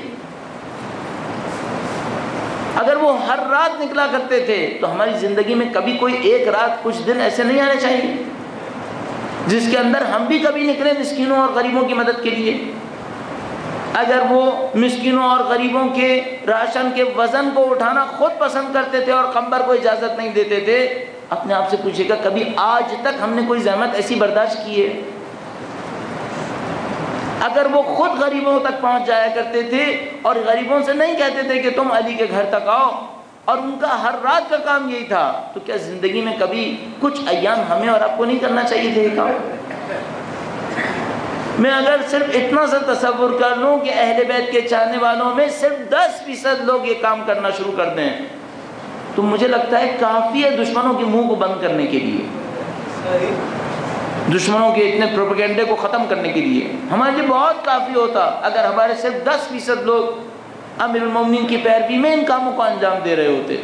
S1: اگر وہ ہر رات نکلا کرتے تھے تو ہماری زندگی میں کبھی کوئی ایک رات کچھ دن ایسے نہیں آنے چاہیے جس کے اندر ہم بھی کبھی نکلیں مسکینوں اور غریبوں کی مدد کے لیے۔ اگر وہ مسکینوں اور غریبوں کے راشن کے وزن کو اٹھانا خود پسند کرتے تھے اور قمبر کو اجازت نہیں دیتے تھے، اپنے آپ سے پوچھیے گا کبھی آج تک ہم نے کوئی زحمت ایسی برداشت کی ہے؟ اگر وہ خود غریبوں تک پہنچ جایا کرتے تھے اور غریبوں سے نہیں کہتے تھے کہ تم علی کے گھر تک آؤ، اور ان کا ہر رات کا کام یہی تھا، تو کیا زندگی میں کبھی کچھ ایام ہمیں اور آپ کو نہیں کرنا چاہیے تھے یہ کام؟ میں اگر صرف اتنا سا تصور کر لوں کہ اہل بیت کے چاہنے والوں میں صرف دس فیصد لوگ یہ کام کرنا شروع کر دیں تو مجھے لگتا ہے کافی ہے دشمنوں کے منہ کو بند کرنے کے لیے، دشمنوں کے اتنے پروپیگنڈے کو ختم کرنے کے لیے ہمارے لیے بہت کافی ہوتا اگر ہمارے صرف دس فیصد لوگ امیر المومنین کی پیروی میں ان کاموں کو انجام دے رہے ہوتے۔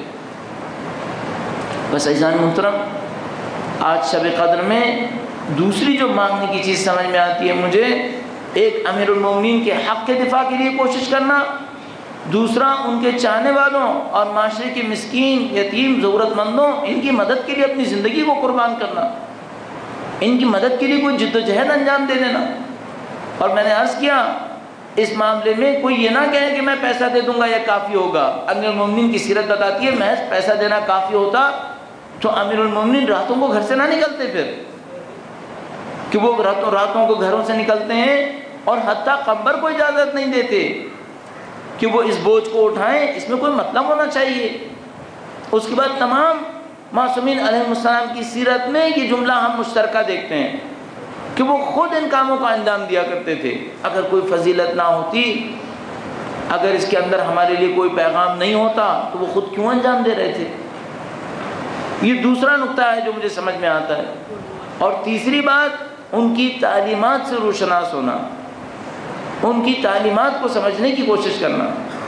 S1: بس عزیزان محترم، آج شب قدر میں دوسری جو مانگنے کی چیز سمجھ میں آتی ہے مجھے، ایک امیر المومنین کے حق کے دفاع کے لیے کوشش کرنا، دوسرا ان کے چاہنے والوں اور معاشرے کے مسکین، یتیم، ضرورت مندوں ان کی مدد کے لیے اپنی زندگی کو قربان کرنا، ان کی مدد کے لیے کوئی جد و جہد انجام دے دینا۔ اور میں نے عرض کیا اس معاملے میں کوئی یہ نہ کہے کہ میں پیسہ دے دوں گا یا کافی ہوگا۔ امیر المومنین کی سیرت بتاتی ہے محض پیسہ دینا کافی ہوتا تو امیر المومنین راتوں کو گھر سے نہ نکلتے، پھر کہ وہ راتوں راتوں کو گھروں سے نکلتے ہیں اور حتیٰ قمبر کو اجازت نہیں دیتے کہ وہ اس بوجھ کو اٹھائیں، اس میں کوئی مطلب ہونا چاہیے۔ اس کے بعد تمام معصومین علیہ السلام کی سیرت میں یہ جملہ ہم مشترکہ دیکھتے ہیں کہ وہ خود ان کاموں کا انجام دیا کرتے تھے۔ اگر کوئی فضیلت نہ ہوتی، اگر اس کے اندر ہمارے لیے کوئی پیغام نہیں ہوتا تو وہ خود کیوں انجام دے رہے تھے؟ یہ دوسرا نقطہ ہے جو مجھے سمجھ میں آتا ہے۔ اور تیسری بات، ان کی تعلیمات سے روشناس ہونا، ان کی تعلیمات کو سمجھنے کی کوشش کرنا۔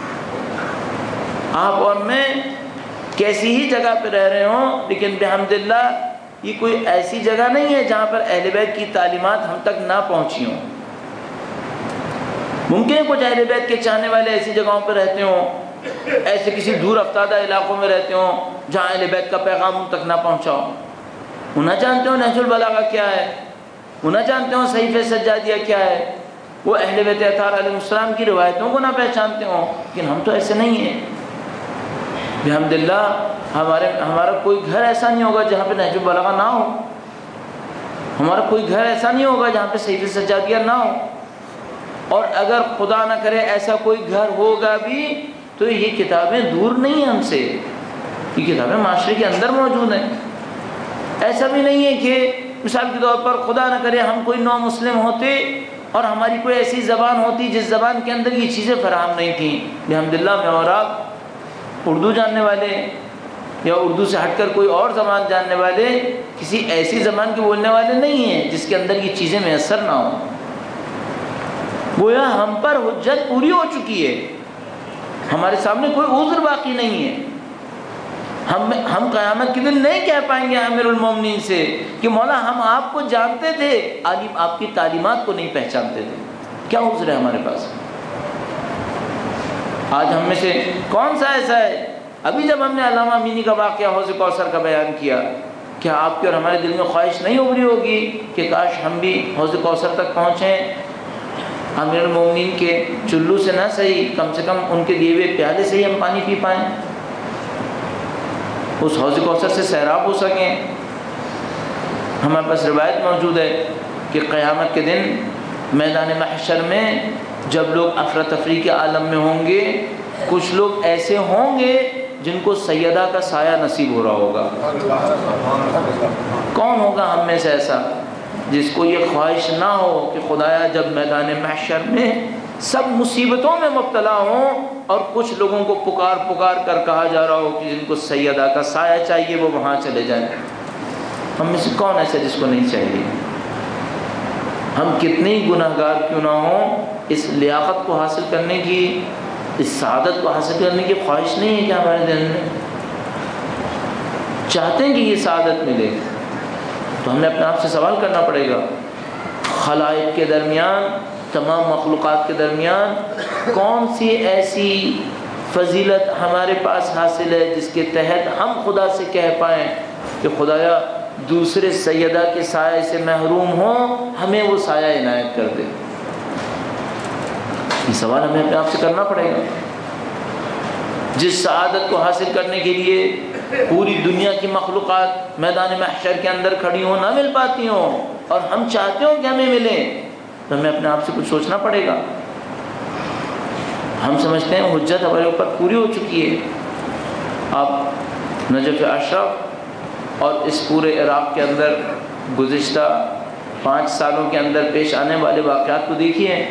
S1: آپ اور میں کیسی ہی جگہ پہ رہ رہے ہوں، لیکن بحمداللہ یہ کوئی ایسی جگہ نہیں ہے جہاں پر اہل بیت کی تعلیمات ہم تک نہ پہنچی ہوں۔ ممکن ہے کچھ اہل بیت کے چاہنے والے ایسی جگہوں پہ رہتے ہوں، ایسے کسی دور افتادہ علاقوں میں رہتے ہوں جہاں اہل بیت کا پیغام ان تک نہ پہنچا ہو۔ وہ نہ جانتے ہوں نہج البلاغہ کیا ہے، وہ نہ جانتے ہوں صحیفہ سجادیہ کیا ہے، وہ اہل بیت اطہار علیہ السلام کی روایتوں کو نہ پہچانتے ہوں، لیکن ہم تو ایسے نہیں ہیں۔ بحمداللہ ہمارے ہمارا کوئی گھر ایسا نہیں ہوگا جہاں پہ نہج البلاغہ نہ ہو، ہمارا کوئی گھر ایسا نہیں ہوگا جہاں پہ صحیفہ سجادیہ نہ ہو، اور اگر خدا نہ کرے ایسا کوئی گھر ہوگا بھی تو یہ کتابیں دور نہیں ہیں ہم سے، یہ کتابیں معاشرے کے اندر موجود ہیں۔ ایسا بھی نہیں ہے کہ مثال کے طور پر خدا نہ کرے ہم کوئی نو مسلم ہوتے اور ہماری کوئی ایسی زبان ہوتی جس زبان کے اندر یہ چیزیں فراہم نہیں تھیں۔ الحمدللہ میں اور آپ اردو جاننے والے یا اردو سے ہٹ کر کوئی اور زبان جاننے والے کسی ایسی زبان کے بولنے والے نہیں ہیں جس کے اندر یہ چیزیں میسر نہ ہوں۔ گویا ہم پر حجت پوری ہو چکی ہے، ہمارے سامنے کوئی عذر باقی نہیں ہے۔ ہم ہم قیامت کے دن نہیں کہہ پائیں گے امیر المومنین سے کہ مولا ہم آپ کو جانتے تھے، عالم آپ کی تعلیمات کو نہیں پہچانتے تھے۔ کیا عذر ہے ہمارے پاس؟ آج ہم میں سے کون سا ایسا ہے؟ ابھی جب ہم نے علامہ امینی کا واقعہ حوض کوثر کا بیان کیا، کیا آپ کے اور ہمارے دل میں خواہش نہیں ابھری ہوگی کہ کاش ہم بھی حوض کوثر تک پہنچیں، امیر المومنین کے چلو سے نہ صحیح، کم سے کم ان کے دیے ہوئے پیالے سے ہی ہم پانی پی پائیں، اس حوض کوثر سے سیراب ہو سکیں۔ ہمارے پاس روایت موجود ہے کہ قیامت کے دن میدان محشر میں جب لوگ افراتفری کے عالم میں ہوں گے، کچھ لوگ ایسے ہوں گے جن کو سیدہ کا سایہ نصیب ہو رہا ہوگا۔ کون ہوگا ہم میں سے ایسا جس کو یہ خواہش نہ ہو کہ خدایا جب میدان محشر میں سب مصیبتوں میں مبتلا ہوں اور کچھ لوگوں کو پکار پکار کر کہا جا رہا ہو کہ جن کو سیدہ کا سایہ چاہیے وہ وہاں چلے جائیں۔ ہم میں سے کون ایسا جس کو نہیں چاہیے؟ ہم کتنے ہی گناہ گار کیوں نہ ہوں، اس لیاقت کو حاصل کرنے کی، اس سعادت کو حاصل کرنے کی خواہش نہیں ہے کہ ہمارے دل میں چاہتے ہیں کہ یہ سعادت ملے، تو ہمیں اپنے آپ سے سوال کرنا پڑے گا، خلائق کے درمیان، تمام مخلوقات کے درمیان کون سی ایسی فضیلت ہمارے پاس حاصل ہے جس کے تحت ہم خدا سے کہہ پائیں کہ خدایا دوسرے سیدہ کے سائے سے محروم ہوں، ہمیں وہ سایہ عنایت کر دے۔ یہ سوال ہمیں اپنے آپ سے کرنا پڑے گا۔ جس سعادت کو حاصل کرنے کے لیے پوری دنیا کی مخلوقات میدان محشر کے اندر کھڑی ہوں، نہ مل پاتی ہوں، اور ہم چاہتے ہوں کہ ہمیں ملیں، تو ہمیں اپنے آپ سے کچھ سوچنا پڑے گا۔ ہم سمجھتے ہیں حجت ہمارے اوپر پوری ہو چکی ہے۔ آپ نجف اشرف اور اس پورے عراق کے اندر گزشتہ پانچ سالوں کے اندر پیش آنے والے واقعات کو دیکھیے۔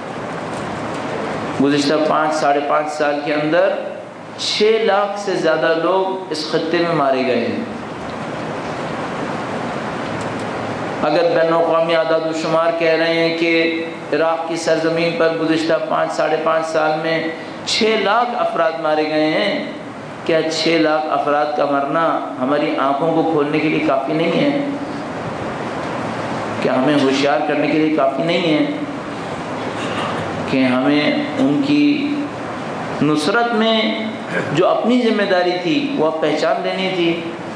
S1: گزشتہ پانچ ساڑھے پانچ سال کے اندر چھ لاکھ سے زیادہ لوگ اس خطے میں مارے گئے ہیں۔ اگر بین الاقوامی اعداد و شمار کہہ رہے ہیں کہ عراق کی سرزمین پر گزشتہ پانچ ساڑھے پانچ سال میں چھ لاکھ افراد مارے گئے ہیں، کیا چھ لاکھ افراد کا مرنا ہماری آنکھوں کو کھولنے کے لیے کافی نہیں ہے؟ کیا ہمیں ہوشیار کرنے کے لیے کافی نہیں ہے کہ ہمیں ان کی نصرت میں جو اپنی ذمہ داری تھی وہ پہچان لینی تھی؟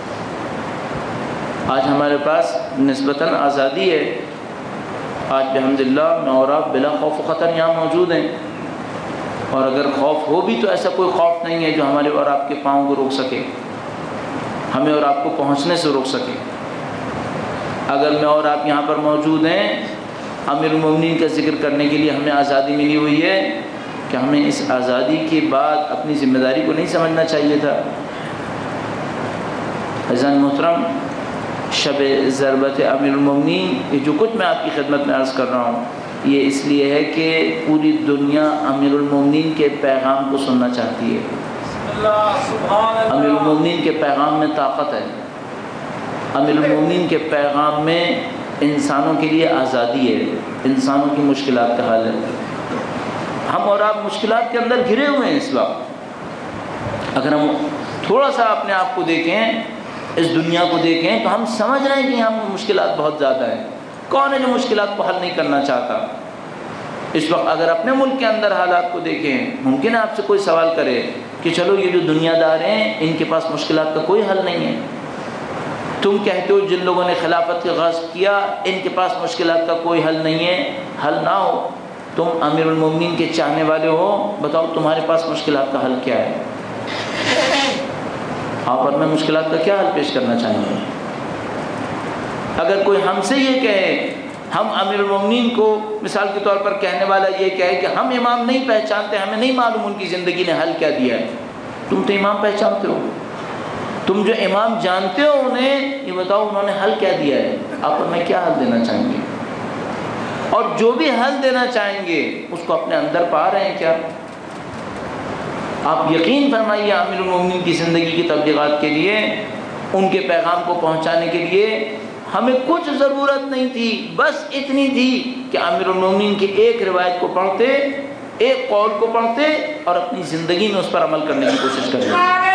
S1: آج ہمارے پاس نسبتاً آزادی ہے، آج بحمداللہ میں اور آپ بلا خوف و خطر یہاں موجود ہیں، اور اگر خوف ہو بھی تو ایسا کوئی خوف نہیں ہے جو ہمارے اور آپ کے پاؤں کو روک سکے، ہمیں اور آپ کو پہنچنے سے روک سکے۔ اگر میں اور آپ یہاں پر موجود ہیں، امیر المومنین کا ذکر کرنے کے لیے ہمیں آزادی ملی ہوئی ہے کہ ہمیں اس آزادی کے بعد اپنی ذمہ داری کو نہیں سمجھنا چاہیے تھا؟ عزیزان محترم، شب ضربت امیر المومنین، یہ جو کچھ میں آپ کی خدمت میں عرض کر رہا ہوں، یہ اس لیے ہے کہ پوری دنیا امیر المومنین کے پیغام کو سننا چاہتی ہے۔ امیر المومنین کے پیغام میں طاقت ہے، امیر المومنین کے پیغام میں انسانوں کے لیے آزادی ہے، انسانوں کی مشکلات کا حل ہے۔ ہم اور آپ مشکلات کے اندر گھرے ہوئے ہیں اس وقت۔ اگر ہم تھوڑا سا اپنے آپ کو دیکھیں، اس دنیا کو دیکھیں، تو ہم سمجھ رہے ہیں کہ یہاں مشکلات بہت زیادہ ہیں۔ کون ہے جو مشکلات کو حل نہیں کرنا چاہتا؟ اس وقت اگر اپنے ملک کے اندر حالات کو دیکھیں، ممکن ہے آپ سے کوئی سوال کرے کہ چلو یہ جو دنیا دار ہیں ان کے پاس مشکلات کا کوئی حل نہیں ہے، تم کہتے ہو جن لوگوں نے خلافت کا غصب کیا ان کے پاس مشکلات کا کوئی حل نہیں ہے، حل نہ ہو، تم امیر المومنین کے چاہنے والے ہو، بتاؤ تمہارے پاس مشکلات کا حل کیا ہے؟ آپ اور میں مشکلات کا کیا حل پیش کرنا چاہیں گے؟ اگر کوئی ہم سے یہ کہے، ہم امیر المومنین کو مثال کے طور پر کہنے والا یہ کہے کہ ہم امام نہیں پہچانتے، ہمیں نہیں معلوم ان کی زندگی نے حل کیا دیا ہے، تم تو امام پہچانتے ہو، تم جو امام جانتے ہو انہیں یہ بتاؤ انہوں نے حل کیا دیا ہے، آپ اور میں کیا حل دینا چاہیں گے؟ اور جو بھی حل دینا چاہیں گے اس کو اپنے اندر پا رہے ہیں کیا؟ آپ یقین فرمائیے امیر المومنین کی زندگی کی تبلیغات کے لیے، ان کے پیغام کو پہنچانے کے لیے ہمیں کچھ ضرورت نہیں تھی، بس اتنی تھی کہ امیر المومنین کی ایک روایت کو پڑھتے، ایک قول کو پڑھتے اور اپنی زندگی میں اس پر عمل کرنے کی کوشش کرتے۔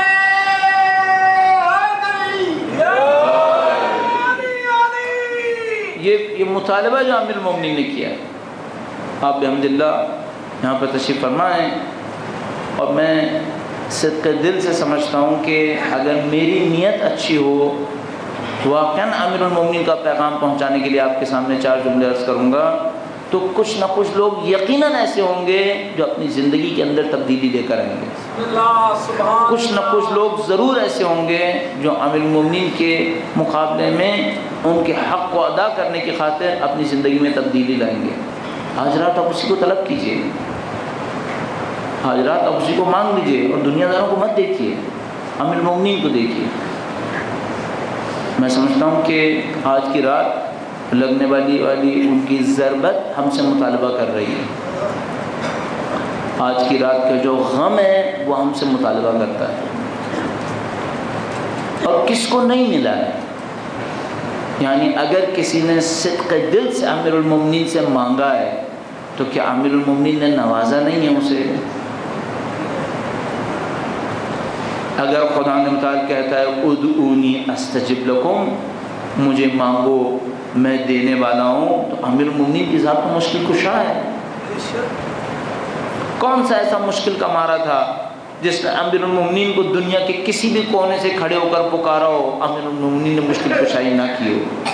S1: یہ یہ مطالبہ جو امیر المومنین نے کیا، آپ بحمداللہ یہاں پر تشریف فرما ہیں، اور میں صدق دل سے سمجھتا ہوں کہ اگر میری نیت اچھی ہو تو واقعاً امیر المومنین کا پیغام پہنچانے کے لیے آپ کے سامنے چار جملے عرض کروں گا تو کچھ نہ کچھ لوگ یقیناً ایسے ہوں گے جو اپنی زندگی کے اندر تبدیلی لے کر آئیں گے، کچھ نہ کچھ لوگ ضرور ایسے ہوں گے جو امیر المومنین کے مقابلے میں ان کے حق کو ادا کرنے کی خاطر اپنی زندگی میں تبدیلی لائیں گے۔ آج رات آپ اسی کو طلب کیجئے، آج رات آپ اسی کو مانگ لیجئے اور دنیا داروں کو مت دیکھیے، امیر المومنین کو دیکھیے۔ میں سمجھتا ہوں کہ آج کی رات لگنے والی والی ان کی ضربت ہم سے مطالبہ کر رہی ہے، آج کی رات کا جو غم ہے وہ ہم سے مطالبہ کرتا ہے، اور کس کو نہیں ملا ہے؟ یعنی اگر کسی نے صدق دل سے امیر المومنین سے مانگا ہے تو کیا امیر المومنین نے نوازا نہیں ہے اسے؟ اگر خدا نے متعال کہتا ہے ادعونی استجب لکم، مجھے مانگو میں دینے والا ہوں، تو امیر المومنین کی ذات تو مشکل کشا ہے۔ کون سا ایسا مشکل کا مارا تھا جس نے امیر المومنین کو دنیا کے کسی بھی کونے سے کھڑے ہو کر پکارا ہو، امیر المومنین نے مشکل کشائی نہ کی ہو؟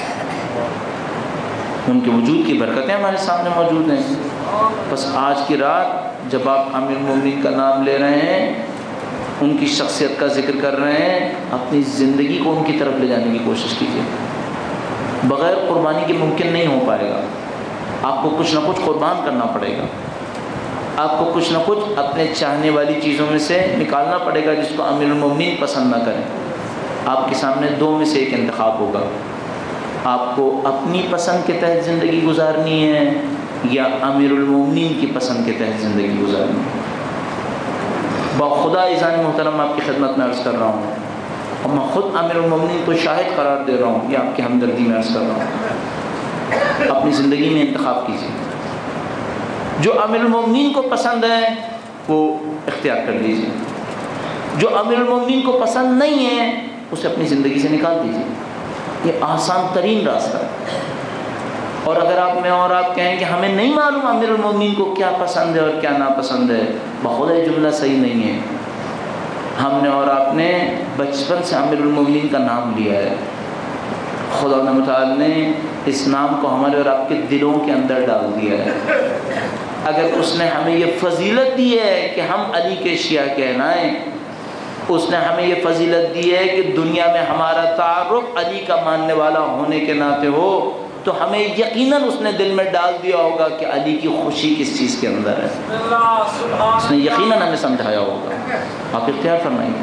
S1: ان کے وجود کی برکتیں ہمارے سامنے موجود ہیں۔ بس آج کی رات جب آپ امیر المومنین کا نام لے رہے ہیں، ان کی شخصیت کا ذکر کر رہے ہیں، اپنی زندگی کو ان کی طرف لے جانے کی کوشش کیجیے۔ بغیر قربانی کے ممکن نہیں ہو پائے گا، آپ کو کچھ نہ کچھ قربان کرنا پڑے گا، آپ کو کچھ نہ کچھ اپنے چاہنے والی چیزوں میں سے نکالنا پڑے گا جس کو امیر المومنین پسند نہ کریں۔ آپ کے سامنے دو میں سے ایک انتخاب ہوگا، آپ کو اپنی پسند کے تحت زندگی گزارنی ہے یا امیر المومنین کی پسند کے تحت زندگی گزارنی ہے۔ بخدا عزیزان محترم آپ کی خدمت میں عرض کر رہا ہوں، اور میں خود امیر المومنین کو شاہد قرار دے رہا ہوں، یہ آپ کی ہمدردی میں عرض کر رہا ہوں۔ اپنی زندگی میں انتخاب کیجیے، جو امیر المومنین کو پسند ہے وہ اختیار کر لیجیے، جو امیر المومنین کو پسند نہیں ہے اسے اپنی زندگی سے نکال دیجیے۔ یہ آسان ترین راستہ ہے۔ اور اگر آپ میں اور آپ کہیں کہ ہمیں نہیں معلوم امیر المومنین کو کیا پسند ہے اور کیا ناپسند ہے، بخدا یہ جملہ صحیح نہیں ہے۔ ہم نے اور آپ نے بچپن سے امیر المومنین کا نام لیا ہے، خدا متعال نے اس نام کو ہمارے اور آپ کے دلوں کے اندر ڈال دیا ہے۔ اگر اس نے ہمیں یہ فضیلت دی ہے کہ ہم علی کے شیعہ کہلائیں، اس نے ہمیں یہ فضیلت دی ہے کہ دنیا میں ہمارا تعارف علی کا ماننے والا ہونے کے ناطے ہو، تو ہمیں یقیناً اس نے دل میں ڈال دیا ہوگا کہ علی کی خوشی کس چیز کے اندر ہے، اس نے یقیناً ہمیں سمجھایا ہوگا۔ آپ اختیار فرمائیے۔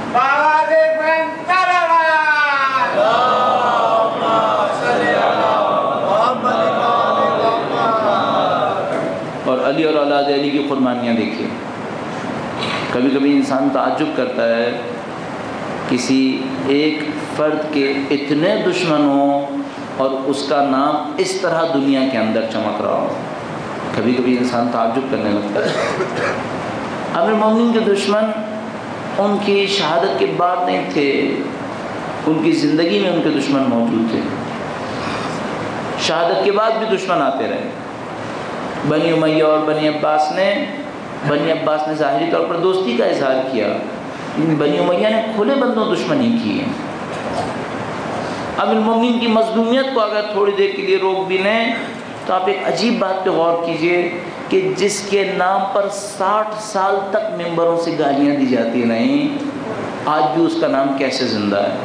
S1: اور علی اور اولاد علی کی قربانیاں دیکھیے۔ کبھی کبھی انسان تعجب کرتا ہے کسی ایک فرد کے اتنے دشمن ہوں اور اس کا نام اس طرح دنیا کے اندر چمک رہا ہو، کبھی کبھی انسان تعجب کرنے لگتا ہے۔ امیر المومنین کے دشمن ان کی شہادت کے بعد نہیں تھے، ان کی زندگی میں ان کے دشمن موجود تھے، شہادت کے بعد بھی دشمن آتے رہے۔ بنی امیہ اور بنی عباس نے بنی عباس نے ظاہری طور پر دوستی کا اظہار کیا، لیکن بنی امیہ نے کھلے بندوں دشمنی کی ہے۔ امیر المومنین کی مظلومیت کو اگر تھوڑی دیر کے لیے روک بھی لیں تو آپ ایک عجیب بات پہ غور کیجئے کہ جس کے نام پر ساٹھ سال تک ممبروں سے گالیاں دی جاتی رہیں، آج بھی اس کا نام کیسے زندہ ہے؟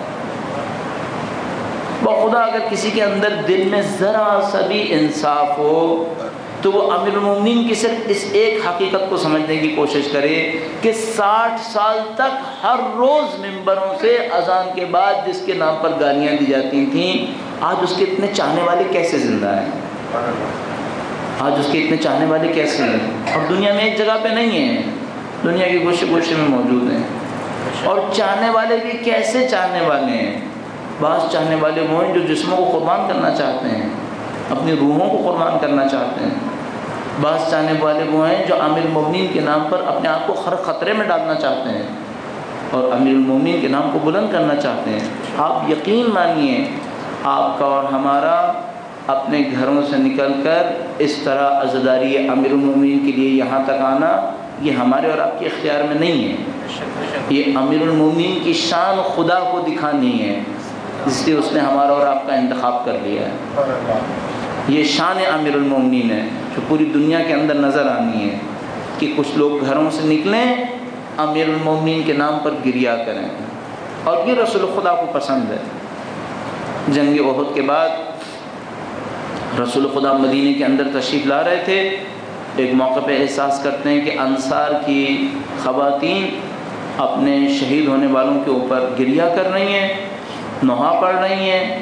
S1: بخدا اگر کسی کے اندر دل میں ذرا سا بھی انصاف ہو تو وہ امیر المومنین کی صرف اس ایک حقیقت کو سمجھنے کی کوشش کرے کہ ساٹھ سال تک ہر روز ممبروں سے اذان کے بعد جس کے نام پر گالیاں دی جاتی تھیں، آج اس کے اتنے چاہنے والے کیسے زندہ ہیں؟ آج اس کے اتنے چاہنے والے کیسے ہیں؟ اب دنیا میں ایک جگہ پہ نہیں ہیں، دنیا کے گوشے گوشے میں موجود ہیں، اور چاہنے والے بھی کیسے چاہنے والے ہیں؟ بعض چاہنے والے وہ ہیں جو جسموں کو قربان کرنا چاہتے ہیں، اپنی روحوں کو قربان کرنا چاہتے ہیں۔ بعض چاہنے والے وہ ہیں جو امیر المومنین کے نام پر اپنے آپ کو ہر خطرے میں ڈالنا چاہتے ہیں اور امیر المومنین کے نام کو بلند کرنا چاہتے ہیں۔ آپ یقین مانیے، آپ کا اور ہمارا اپنے گھروں سے نکل کر اس طرح عزاداری امیر المومنین کے لیے یہاں تک آنا، یہ ہمارے اور آپ کے اختیار میں نہیں ہے، یہ امیر المومنین کی شان خدا کو دکھانی ہے، اس لیے اس نے ہمارا اور آپ کا انتخاب کر لیا ہے۔ یہ شان امیر المومنین ہے جو پوری دنیا کے اندر نظر آنی ہے کہ کچھ لوگ گھروں سے نکلیں، امیر المومنین کے نام پر گریہ کریں، اور یہ رسول خدا کو پسند ہے۔ جنگ احد کے بعد رسول خدا مدینے کے اندر تشریف لا رہے تھے، ایک موقع پہ احساس کرتے ہیں کہ انصار کی خواتین اپنے شہید ہونے والوں کے اوپر گریہ کر رہی ہیں، نوحہ پڑھ رہی ہیں۔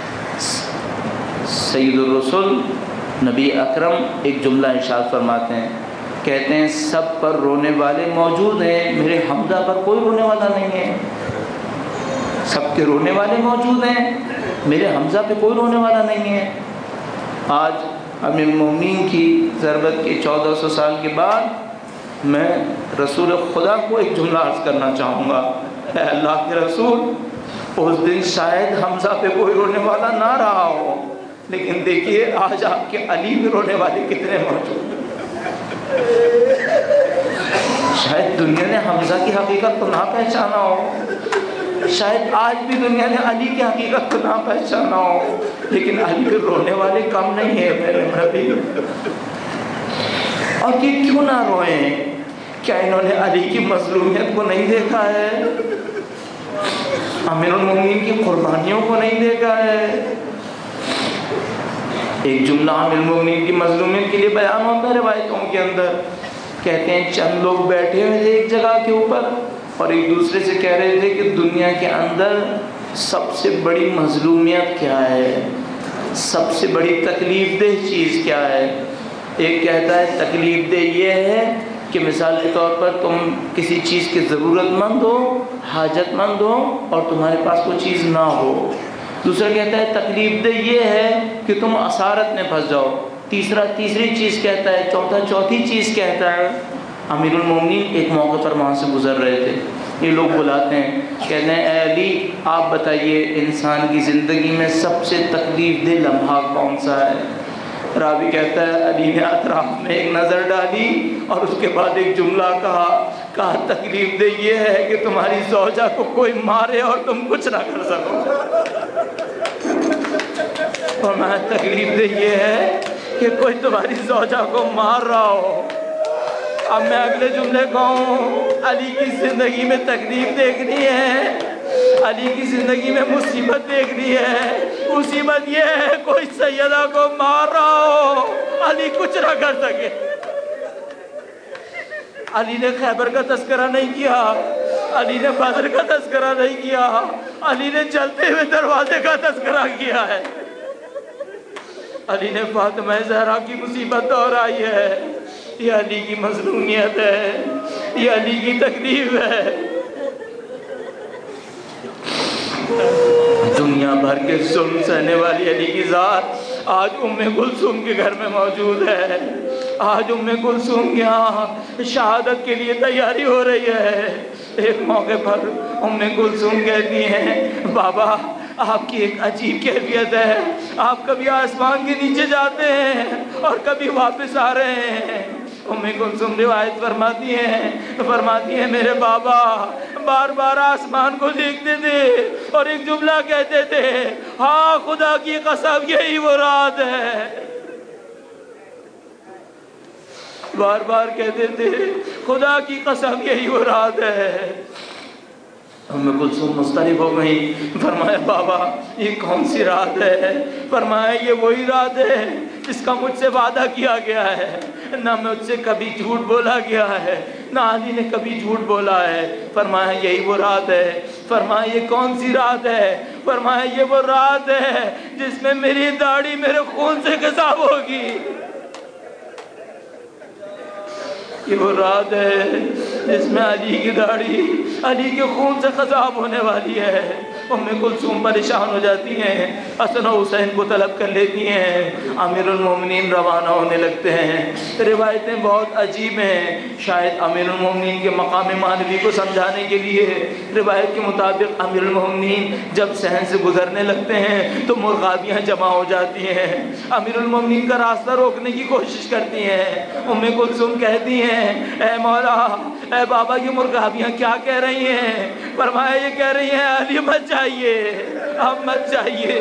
S1: سید الرسول نبی اکرم ایک جملہ ارشاد فرماتے ہیں، کہتے ہیں سب پر رونے والے موجود ہیں، میرے حمزہ پر کوئی رونے والا نہیں ہے۔ سب کے رونے والے موجود ہیں، میرے حمزہ پہ کوئی رونے والا نہیں ہے۔ آج امیر المومنین کی ضربت کے چودہ سو سال کے بعد میں رسول خدا کو ایک جملہ عرض کرنا چاہوں گا، اے اللہ کے رسول، اس دن شاید حمزہ پہ کوئی رونے والا نہ رہا ہو، لیکن دیکھیے آج آپ کے علی میں رونے والے کتنے موجود ہیں۔ شاید دنیا نے حمزہ کی حقیقت کو نہ پہچانا ہو، شاید آج بھی دنیا نے علی کی حقیقت کو نہ پہچانا ہو، لیکن علی کے رونے والے کم نہیں ہیں میرے نبی۔ اور یہ کیوں نہ روئیں؟ کیا انہوں نے علی کی مظلومیت کو نہیں دیکھا ہے؟ امیر المومنین کی قربانیوں کو نہیں دیکھا ہے؟ ایک جملہ امیر المومنین کی مظلومیت کے لیے بیان ہوتا ہے روایتوں کے اندر، کہتے ہیں چند لوگ بیٹھے ہوئے تھے ایک جگہ کے اوپر اور ایک دوسرے سے کہہ رہے تھے کہ دنیا کے اندر سب سے بڑی مظلومیت کیا ہے، سب سے بڑی تکلیف دہ چیز کیا ہے؟ ایک کہتا ہے تکلیف دہ یہ ہے کہ مثال کے طور پر تم کسی چیز کے ضرورت مند ہو، حاجت مند ہو اور تمہارے پاس وہ چیز نہ ہو۔ دوسرا کہتا ہے تکلیف دہ یہ ہے کہ تم اسارت میں پھنس جاؤ۔ تیسرا تیسری چیز کہتا ہے، چوتھا چوتھی چیز کہتا ہے۔ امیر المومنین ایک موقع پر وہاں سے گزر رہے تھے، یہ لوگ بلاتے ہیں، کہتے ہیں اے علی آپ بتائیے انسان کی زندگی میں سب سے تکلیف دہ لمحہ کون سا ہے؟ راوی کہتا ہے علی نے اطراف میں ایک نظر ڈالی اور اس کے بعد ایک جملہ کہا کہا تکلیف دہ یہ ہے کہ تمہاری زوجہ کو کوئی مارے اور تم کچھ نہ کر سکو، اور تکلیف دہ یہ ہے کہ کوئی تمہاری زوجہ کو مار رہا ہو اب میں اگلے جملے کہوں، علی کی زندگی میں تکلیف دیکھنی ہے، علی کی زندگی میں مصیبت دیکھنی ہے۔ مصیبت یہ ہے کوئی سیدہ کو مار رہا ہو، علی کچھ نہ کر سکے۔ علی نے خیبر کا تذکرہ نہیں کیا، علی نے بدر کا تذکرہ نہیں کیا، علی نے جلتے ہوئے دروازے کا تذکرہ کیا ہے۔ علی نے فاطمہ زہرا کی مصیبت دہرائی ہے۔ یہ علی کی مظلومیت ہے، یہ علی کی تکلیف ہے۔ دنیا بھر کے ظلم سہنے والی علی کی ذات آج ام کلثوم کے گھر میں موجود ہے۔ آج ام کلثوم کے ہاں شہادت کے لیے تیاری ہو رہی ہے۔ ایک موقع پر ام کلثوم کہتی ہیں، بابا آپ کی ایک عجیب کیفیت ہے، آپ کبھی آسمان کے نیچے جاتے ہیں اور کبھی واپس آ رہے ہیں۔ ام کلثوم روایت فرماتی ہیں فرماتی ہیں میرے بابا بار بار آسمان کو دیکھتے تھے اور ایک جملہ کہتے تھے، ہاں خدا کی قسم یہی وہ رات ہے۔ بار بار کہتے تھے خدا کی قسم یہی وہ رات ہے۔ ام کلثوم مضطرب ہو گئی، فرمایا بابا یہ کون سی رات ہے؟ فرمایا یہ وہی رات ہے جس کا مجھ سے وعدہ کیا گیا ہے، نہ مجھ سے کبھی جھوٹ بولا گیا ہے، نہ علی نے کبھی جھوٹ بولا ہے۔ فرمایا یہی وہ رات ہے۔ فرمایا یہ کون سی رات ہے؟ فرمایا یہ وہ رات ہے جس میں میری داڑھی میرے خون سے خضاب ہوگی۔ یہ وہ رات ہے جس میں علی کی داڑھی علی کے خون سے خضاب ہونے والی ہے۔ ام کلثوم پریشان ہو جاتی ہیں، حسن و حسین کو طلب کر لیتی ہیں، امیر المومنین روانہ ہونے لگتے ہیں۔ روایتیں بہت عجیب ہیں، شاید امیر المومنین کے مقام معنوی کو سمجھانے کے لیے۔ روایت کے مطابق امیر المومنین جب صحن سے گزرنے لگتے ہیں تو مرغابیاں جمع ہو جاتی ہیں، امیر المومنین کا راستہ روکنے کی کوشش کرتی ہیں۔ ام کلثوم کہتی ہیں، اے مولا اے بابا یہ مرغابیاں کیا کہہ رہی ہیں؟ فرمایا یہ کہہ رہی ہیں علی مت جائیے، اب مت جائیے۔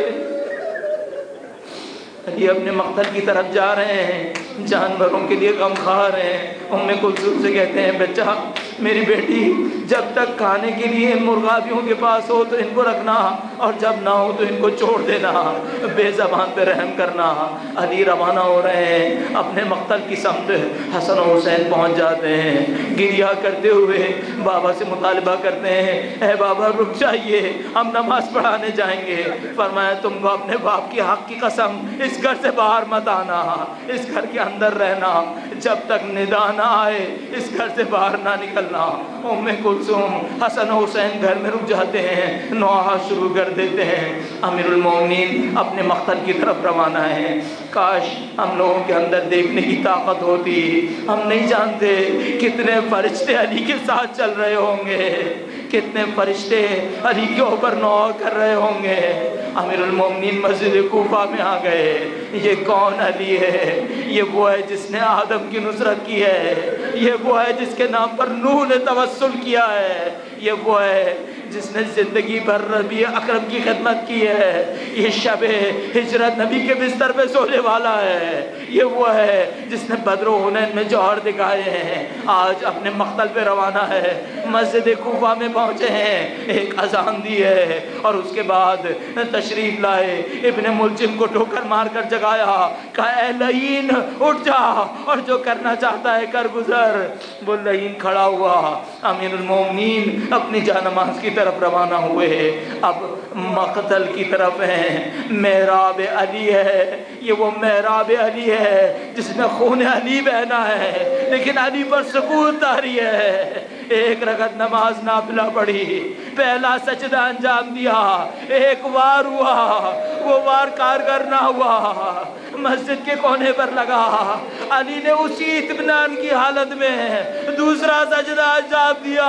S1: علی اپنے مقتل کی طرف جا رہے ہیں، جانوروں کے لیے غم خار ہیں۔ ام کلثوم سے کہتے ہیں بچہ میری بیٹی جب تک کھانے کے لیے ان مرغابیوں کے پاس ہو تو ان کو رکھنا، اور جب نہ ہو تو ان کو چھوڑ دینا، بے زبان پہ رحم کرنا۔ علی روانہ ہو رہے ہیں اپنے مقتل کی سمت۔ حسن و حسین پہنچ جاتے ہیں، گریہ کرتے ہوئے بابا سے مطالبہ کرتے ہیں، اے بابا رک جائیے، ہم نماز پڑھانے جائیں گے۔ فرمایا تم کو اپنے باپ کی حق کی قسم اس گھر سے باہر مت آنا، اس گھر کے اندر رہنا، جب تک ندا نہ آئے اس گھر سے باہر نہ نکلنا۔ ام کلثوم حسن و حسین گھر میں رک جاتے ہیں، نوحہ شروع کر دیتے ہیں۔ امیر المومنین اپنے مقتل کی طرف روانہ ہیں۔ کاش ہم لوگوں کے اندر دیکھنے کی طاقت ہوتی، ہم نہیں جانتے کتنے فرشتے علی کے ساتھ چل رہے ہوں گے، کتنے فرشتے علی کے اوپر نوحہ کر رہے ہوں گے۔ امیر المومنین مسجد کوفہ میں آ گئے۔ یہ کون علی ہے؟ یہ وہ ہے جس نے آدم کی نصرت کی ہے، یہ وہ ہے جس کے نام پر نوح نے توسل کیا ہے، یہ وہ ہے جس نے زندگی بھر نبی اکرم کی خدمت کی ہے، یہ شب ہجرت نبی کے بستر پہ سونے والا ہے، یہ وہ ہے جس نے بدر و حنین میں جوہر دکھائے ہیں، آج اپنے مقتل پہ روانہ ہے۔ مسجد کوفہ میں پہنچے ہیں، ایک اذان دی ہے اور اس کے بعد تشریف لائے، ابن ملجم کو ٹھوکر مار کر جگایا، کہا اے لعین اٹھ جا اور جو کرنا چاہتا ہے کر گزر۔ وہ لعین کھڑا ہوا۔ امیر المومنین اپنی جانماز کی طرف روانہ ہوئے، اب مقتل کی طرف ہیں۔ محراب علی ہے، یہ وہ محراب علی ہے جس میں خون علی بہنا ہے، لیکن علی پر سکوت طاری ہے۔ ایک رکعت نماز نافلہ پڑھی، پہلا سجدہ انجام دیا، ایک وار ہوا، وہ وار کارگر نہ ہوا، مسجد کے کونے پر لگا۔ علی نے اسی اطمینان کی حالت میں دوسرا سجدہ انجام دیا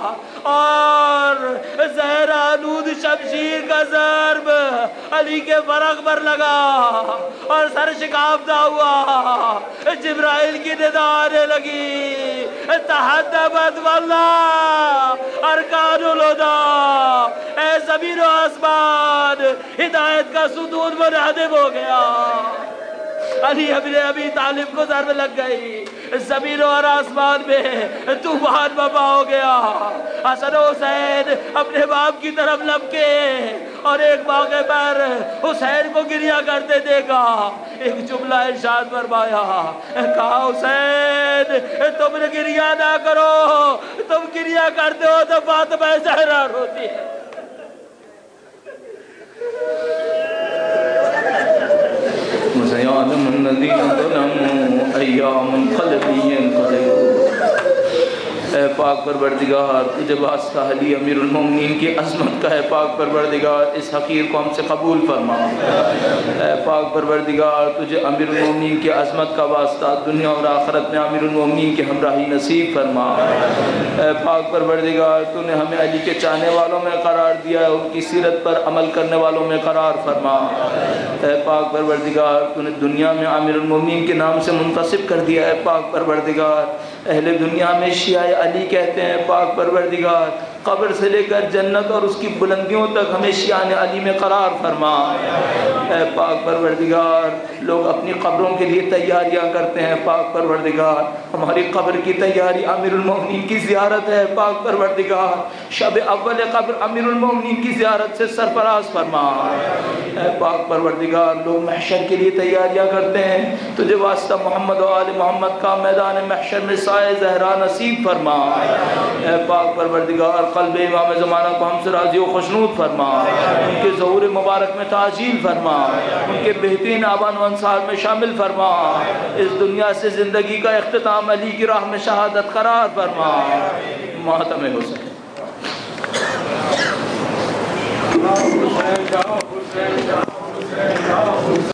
S1: اور زہر آلود شمشیر کا ضرب علی کے فرق پر لگا اور سر شکافتہ ہوا۔ جبرائیل کی ندا آنے لگی، تحدبت واللہ ارکان الہدی، اے زمین و آسمان ہدایت کا ستون منہدم ہو گیا۔ علی ابن ابی طالب کو ضرب لگ گئی، زمین اور آسمان میں طوفان بپا ہو گیا۔ حسن و حسین اپنے باپ کی طرف لپکے اور ایک موقع پر حسین کو گریہ کرتے دیکھا، ایک جملہ ارشاد فرمایا، کہا حسین تم نے گریہ نہ کرو، تم گریہ کرتے ہو تو فاطمہ زہرا روتی ہے۔ وَسَيَعْلَمُ الَّذِينَ ظَلَمُوا أَيَّ مُنقَلَبٍ يَنقَلِبُونَ۔ اے پاک پروردگار تجھے واسطہ علی امیر المومنین کی عظمت کا ہے، پاک پروردگار اس حقیر کو ہم سے قبول فرما۔ اے پاک پروردگار تجھے امیر المومنین کی عظمت کا واسطہ دنیا اور آخرت میں امیر المومنین کی ہمراہی نصیب فرما۔ اے پاک پروردگار تو نے ہمیں علی کے چاہنے والوں میں قرار دیا ہے، ان کی سیرت پر عمل کرنے والوں میں قرار فرما۔ اے پاک پروردگار تو نے دنیا میں امیر المومنین کے نام سے منتصب کر دیا ہے، پاک پروردگار اہل دنیا میں شیعہ علی کہتے ہیں، پاک پروردگار قبر سے لے کر جنت اور اس کی بلندیوں تک ہمیں شیعہ علی میں قرار فرما۔ اے پاک پروردگار لوگ اپنی قبروں کے لیے تیاریاں کرتے ہیں، پاک پروردگار ہماری قبر کی تیاری امیر المومنین کی زیارت ہے، پاک پروردگار شب اول قبر امیر المومنین کی زیارت سے سرفراز فرما۔ اے پاک پروردگار لوگ محشر کے لیے تیاریاں کرتے ہیں، تجھے واسطہ محمد و آل محمد کا میدان محشر میں سائے زہرا نصیب فرما۔ اے پاک پروردگار قلب امام زمانہ کو ہم سے راضی و خوشنود فرما، ان کے ظہور مبارک میں تعجیل فرما، ان کے بہترین آبان و انصار میں شامل فرما، اس دنیا سے زندگی کا اختتام علی کی راہ میں شہادت قرار فرما۔ ماتم حسین